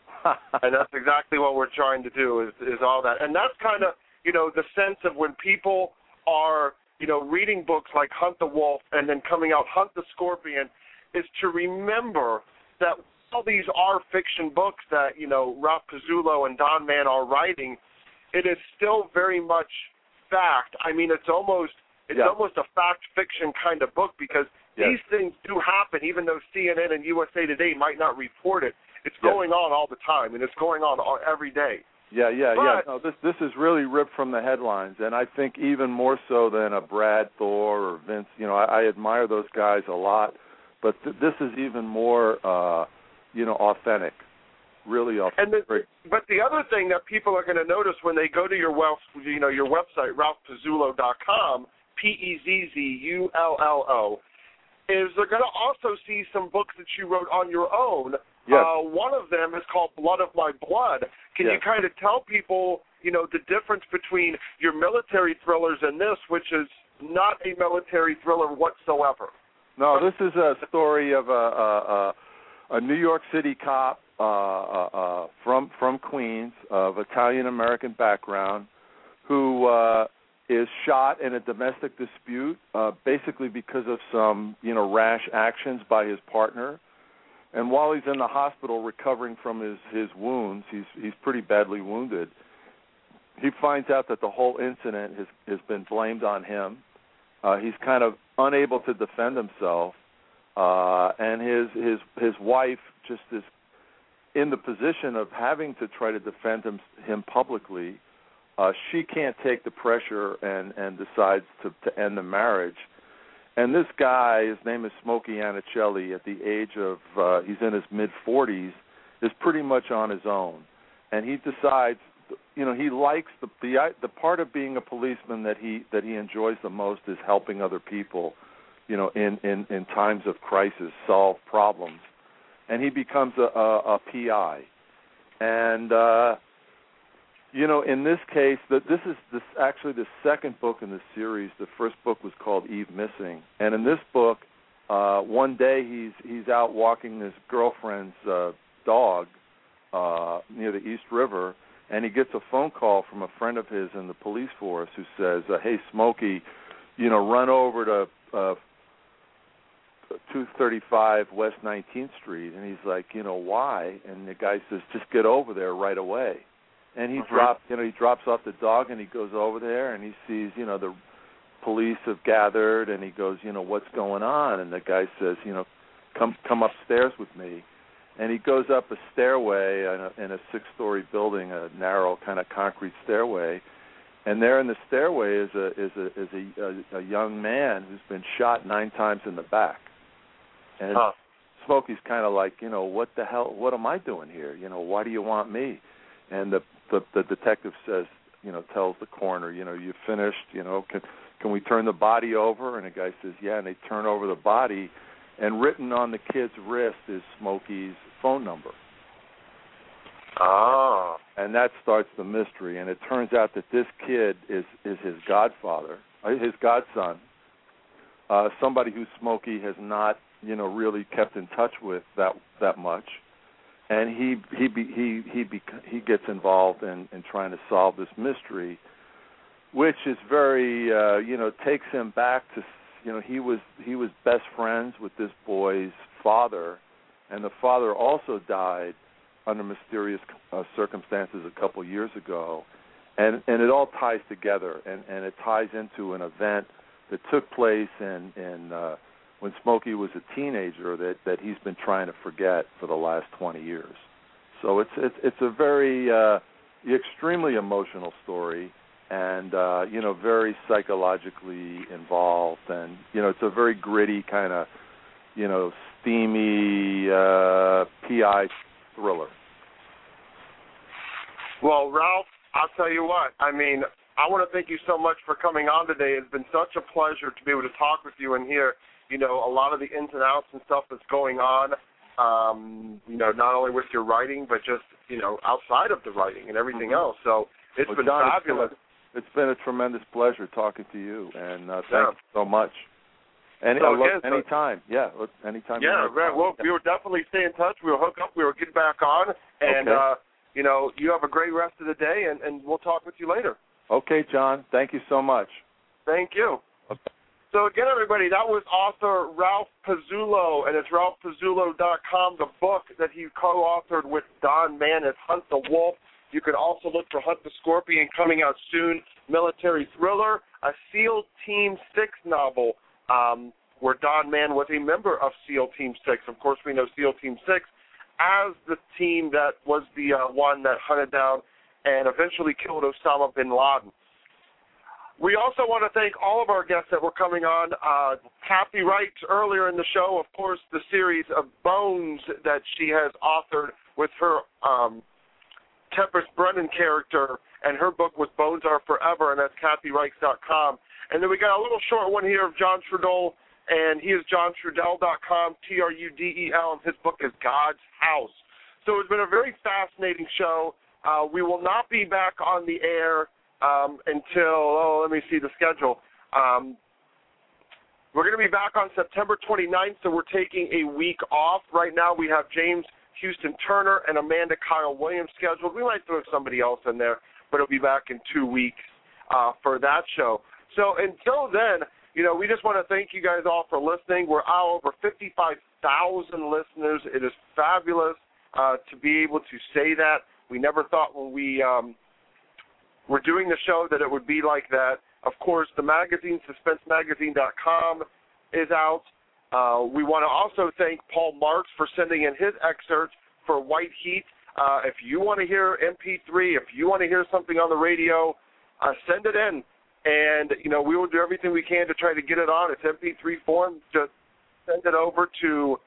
And that's exactly what we're trying to do is, is all that. And that's kind of, you know, the sense of when people are, you know, reading books like Hunt the Wolf and then coming out Hunt the Scorpion, is to remember that all these are fiction books that, you know, Ralph Pizzullo and Don Mann are writing, it is still very much fact. I mean, it's almost it's yeah. almost a fact fiction kind of book because yes. these things do happen, even though C N N and U S A Today might not report it. It's yes. going on all the time, and it's going on all, every day. Yeah, yeah, but, yeah. No, this this is really ripped from the headlines, and I think even more so than a Brad Thor or Vince. You know, I, I admire those guys a lot, but th- this is even more, uh, you know, authentic. Really authentic. And the, but the other thing that people are going to notice when they go to your wealth, you know, your website, ralph pizzullo dot com, P E Z Z U L L O, is they're going to also see some books that you wrote on your own. Yes. Uh, one of them is called Blood of My Blood. Can yes. you kind of tell people, you know, the difference between your military thrillers and this, which is not a military thriller whatsoever? No, this is a story of a, a, a New York City cop uh, uh, uh, from from Queens of Italian-American background who uh, is shot in a domestic dispute, uh, basically because of some, you know, rash actions by his partner. And while he's in the hospital recovering from his, his wounds, he's he's pretty badly wounded. He finds out that the whole incident has, has been blamed on him. Uh, he's kind of unable to defend himself, uh, and his his his wife just is in the position of having to try to defend him him publicly. Uh, she can't take the pressure and, and decides to, to end the marriage. And this guy, his name is Smokey Anicelli, at the age of, uh, he's in his mid-forties, is pretty much on his own. And he decides, you know, he likes, the, the the part of being a policeman that he that he enjoys the most is helping other people, you know, in, in, in times of crisis, solve problems. And he becomes a, a, a P I. And, uh, you know, in this case, the, this is this actually the second book in the series. The first book was called Eve Missing, and in this book, uh, one day he's he's out walking his girlfriend's uh, dog uh, near the East River, and he gets a phone call from a friend of his in the police force who says, uh, "Hey, Smokey, you know, run over to uh, two thirty-five West nineteenth Street," and he's like, "You know, why?" And the guy says, "Just get over there right away." and he Mhm. drops, you know, he drops off the dog, and he goes over there, and he sees, you know, the police have gathered, and he goes, you know, what's going on? And the guy says, you know, come come upstairs with me. And he goes up a stairway in a, in a six-story building, a narrow kind of concrete stairway. And there in the stairway is a is a is a, a, a young man who's been shot nine times in the back. And huh. Smokey's kind of like, you know, what the hell? What am I doing here? You know, why do you want me? And the the, the detective says, you know, tells the coroner, you know, you finished. You know, can can we turn the body over? And the guy says, yeah. And they turn over the body, and written on the kid's wrist is Smokey's phone number. Oh. And that starts the mystery. And it turns out that this kid is, is his godfather, his godson, uh, somebody who Smokey has not, you know, really kept in touch with that that much. And he he be, he he be, he gets involved in, in trying to solve this mystery, which is very, uh, you know, takes him back to, you know, he was he was best friends with this boy's father, and the father also died under mysterious uh, circumstances a couple years ago, and and it all ties together, and, and it ties into an event that took place in in uh, when Smokey was a teenager that, that he's been trying to forget for the last twenty years. So it's it's it's a very uh, extremely emotional story, and uh, you know, very psychologically involved, and you know, it's a very gritty kind of, you know, steamy uh, P I thriller. Well, Ralph, I'll tell you what. I mean, I want to thank you so much for coming on today. It's been such a pleasure to be able to talk with you and hear, you know, a lot of the ins and outs and stuff that's going on, um, you know, not only with your writing, but just, you know, outside of the writing and everything Mm-hmm. else. So it's well, been John, fabulous. It's been, a, it's been a tremendous pleasure talking to you, and uh, thank Yeah. you so much. Any, So uh, look, again, so- anytime. Yeah, look, anytime. you Yeah, want to right. call. Well, we will definitely stay in touch. We'll hook up. We'll get back on. And, Okay. uh, you know, you have a great rest of the day, and, and we'll talk with you later. Okay, John. Thank you so much. Thank you. Okay. So, again, everybody, that was author Ralph Pizzulo, and it's ralph pizzulo dot com, the book that he co-authored with Don Mann. It's Hunt the Wolf. You can also look for Hunt the Scorpion coming out soon, military thriller, a SEAL Team six novel, um, where Don Mann was a member of SEAL Team six. Of course, we know SEAL Team six as the team that was the uh, one that hunted down and eventually killed Osama bin Laden. We also want to thank all of our guests that were coming on. Uh, Kathy Wright, earlier in the show, of course, the series of Bones that she has authored with her um, Tempest Brennan character, and her book was Bones Are Forever, and that's kathy reichs dot com. And then we got a little short one here of John Trudell, and he is john trudell dot com, T R U D E L, and his book is God's House. So it's been a very fascinating show. Uh, we will not be back on the air um, until, oh, let me see the schedule. Um, we're going to be back on September twenty-ninth, so we're taking a week off. Right now we have James Houston Turner and Amanda Kyle Williams scheduled. We might throw somebody else in there, but it'll be back in two weeks uh, for that show. So until then, you know, we just want to thank you guys all for listening. We're out over fifty-five thousand listeners. It is fabulous uh, to be able to say that. We never thought when we um, were doing the show that it would be like that. Of course, the magazine, suspense magazine dot com, is out. Uh, we want to also thank Paul Marks for sending in his excerpt for White Heat. Uh, if you want to hear M P three, if you want to hear something on the radio, uh, send it in. And, you know, we will do everything we can to try to get it on. It's M P three form. Just send it over to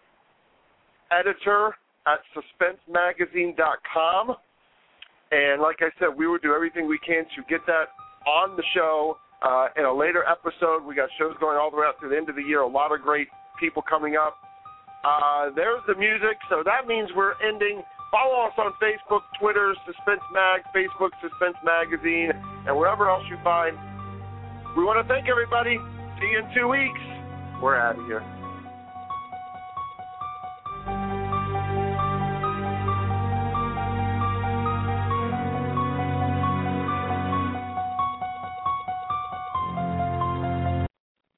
editor at suspense magazine dot com. And like I said, we will do everything we can to get that on the show uh, in a later episode. We got shows going all the way out to the end of the year, a lot of great people coming up. Uh, there's the music, so that means we're ending. Follow us on Facebook, Twitter, Suspense Mag, Facebook, Suspense Magazine, and wherever else you find. We want to thank everybody. See you in two weeks. We're out of here.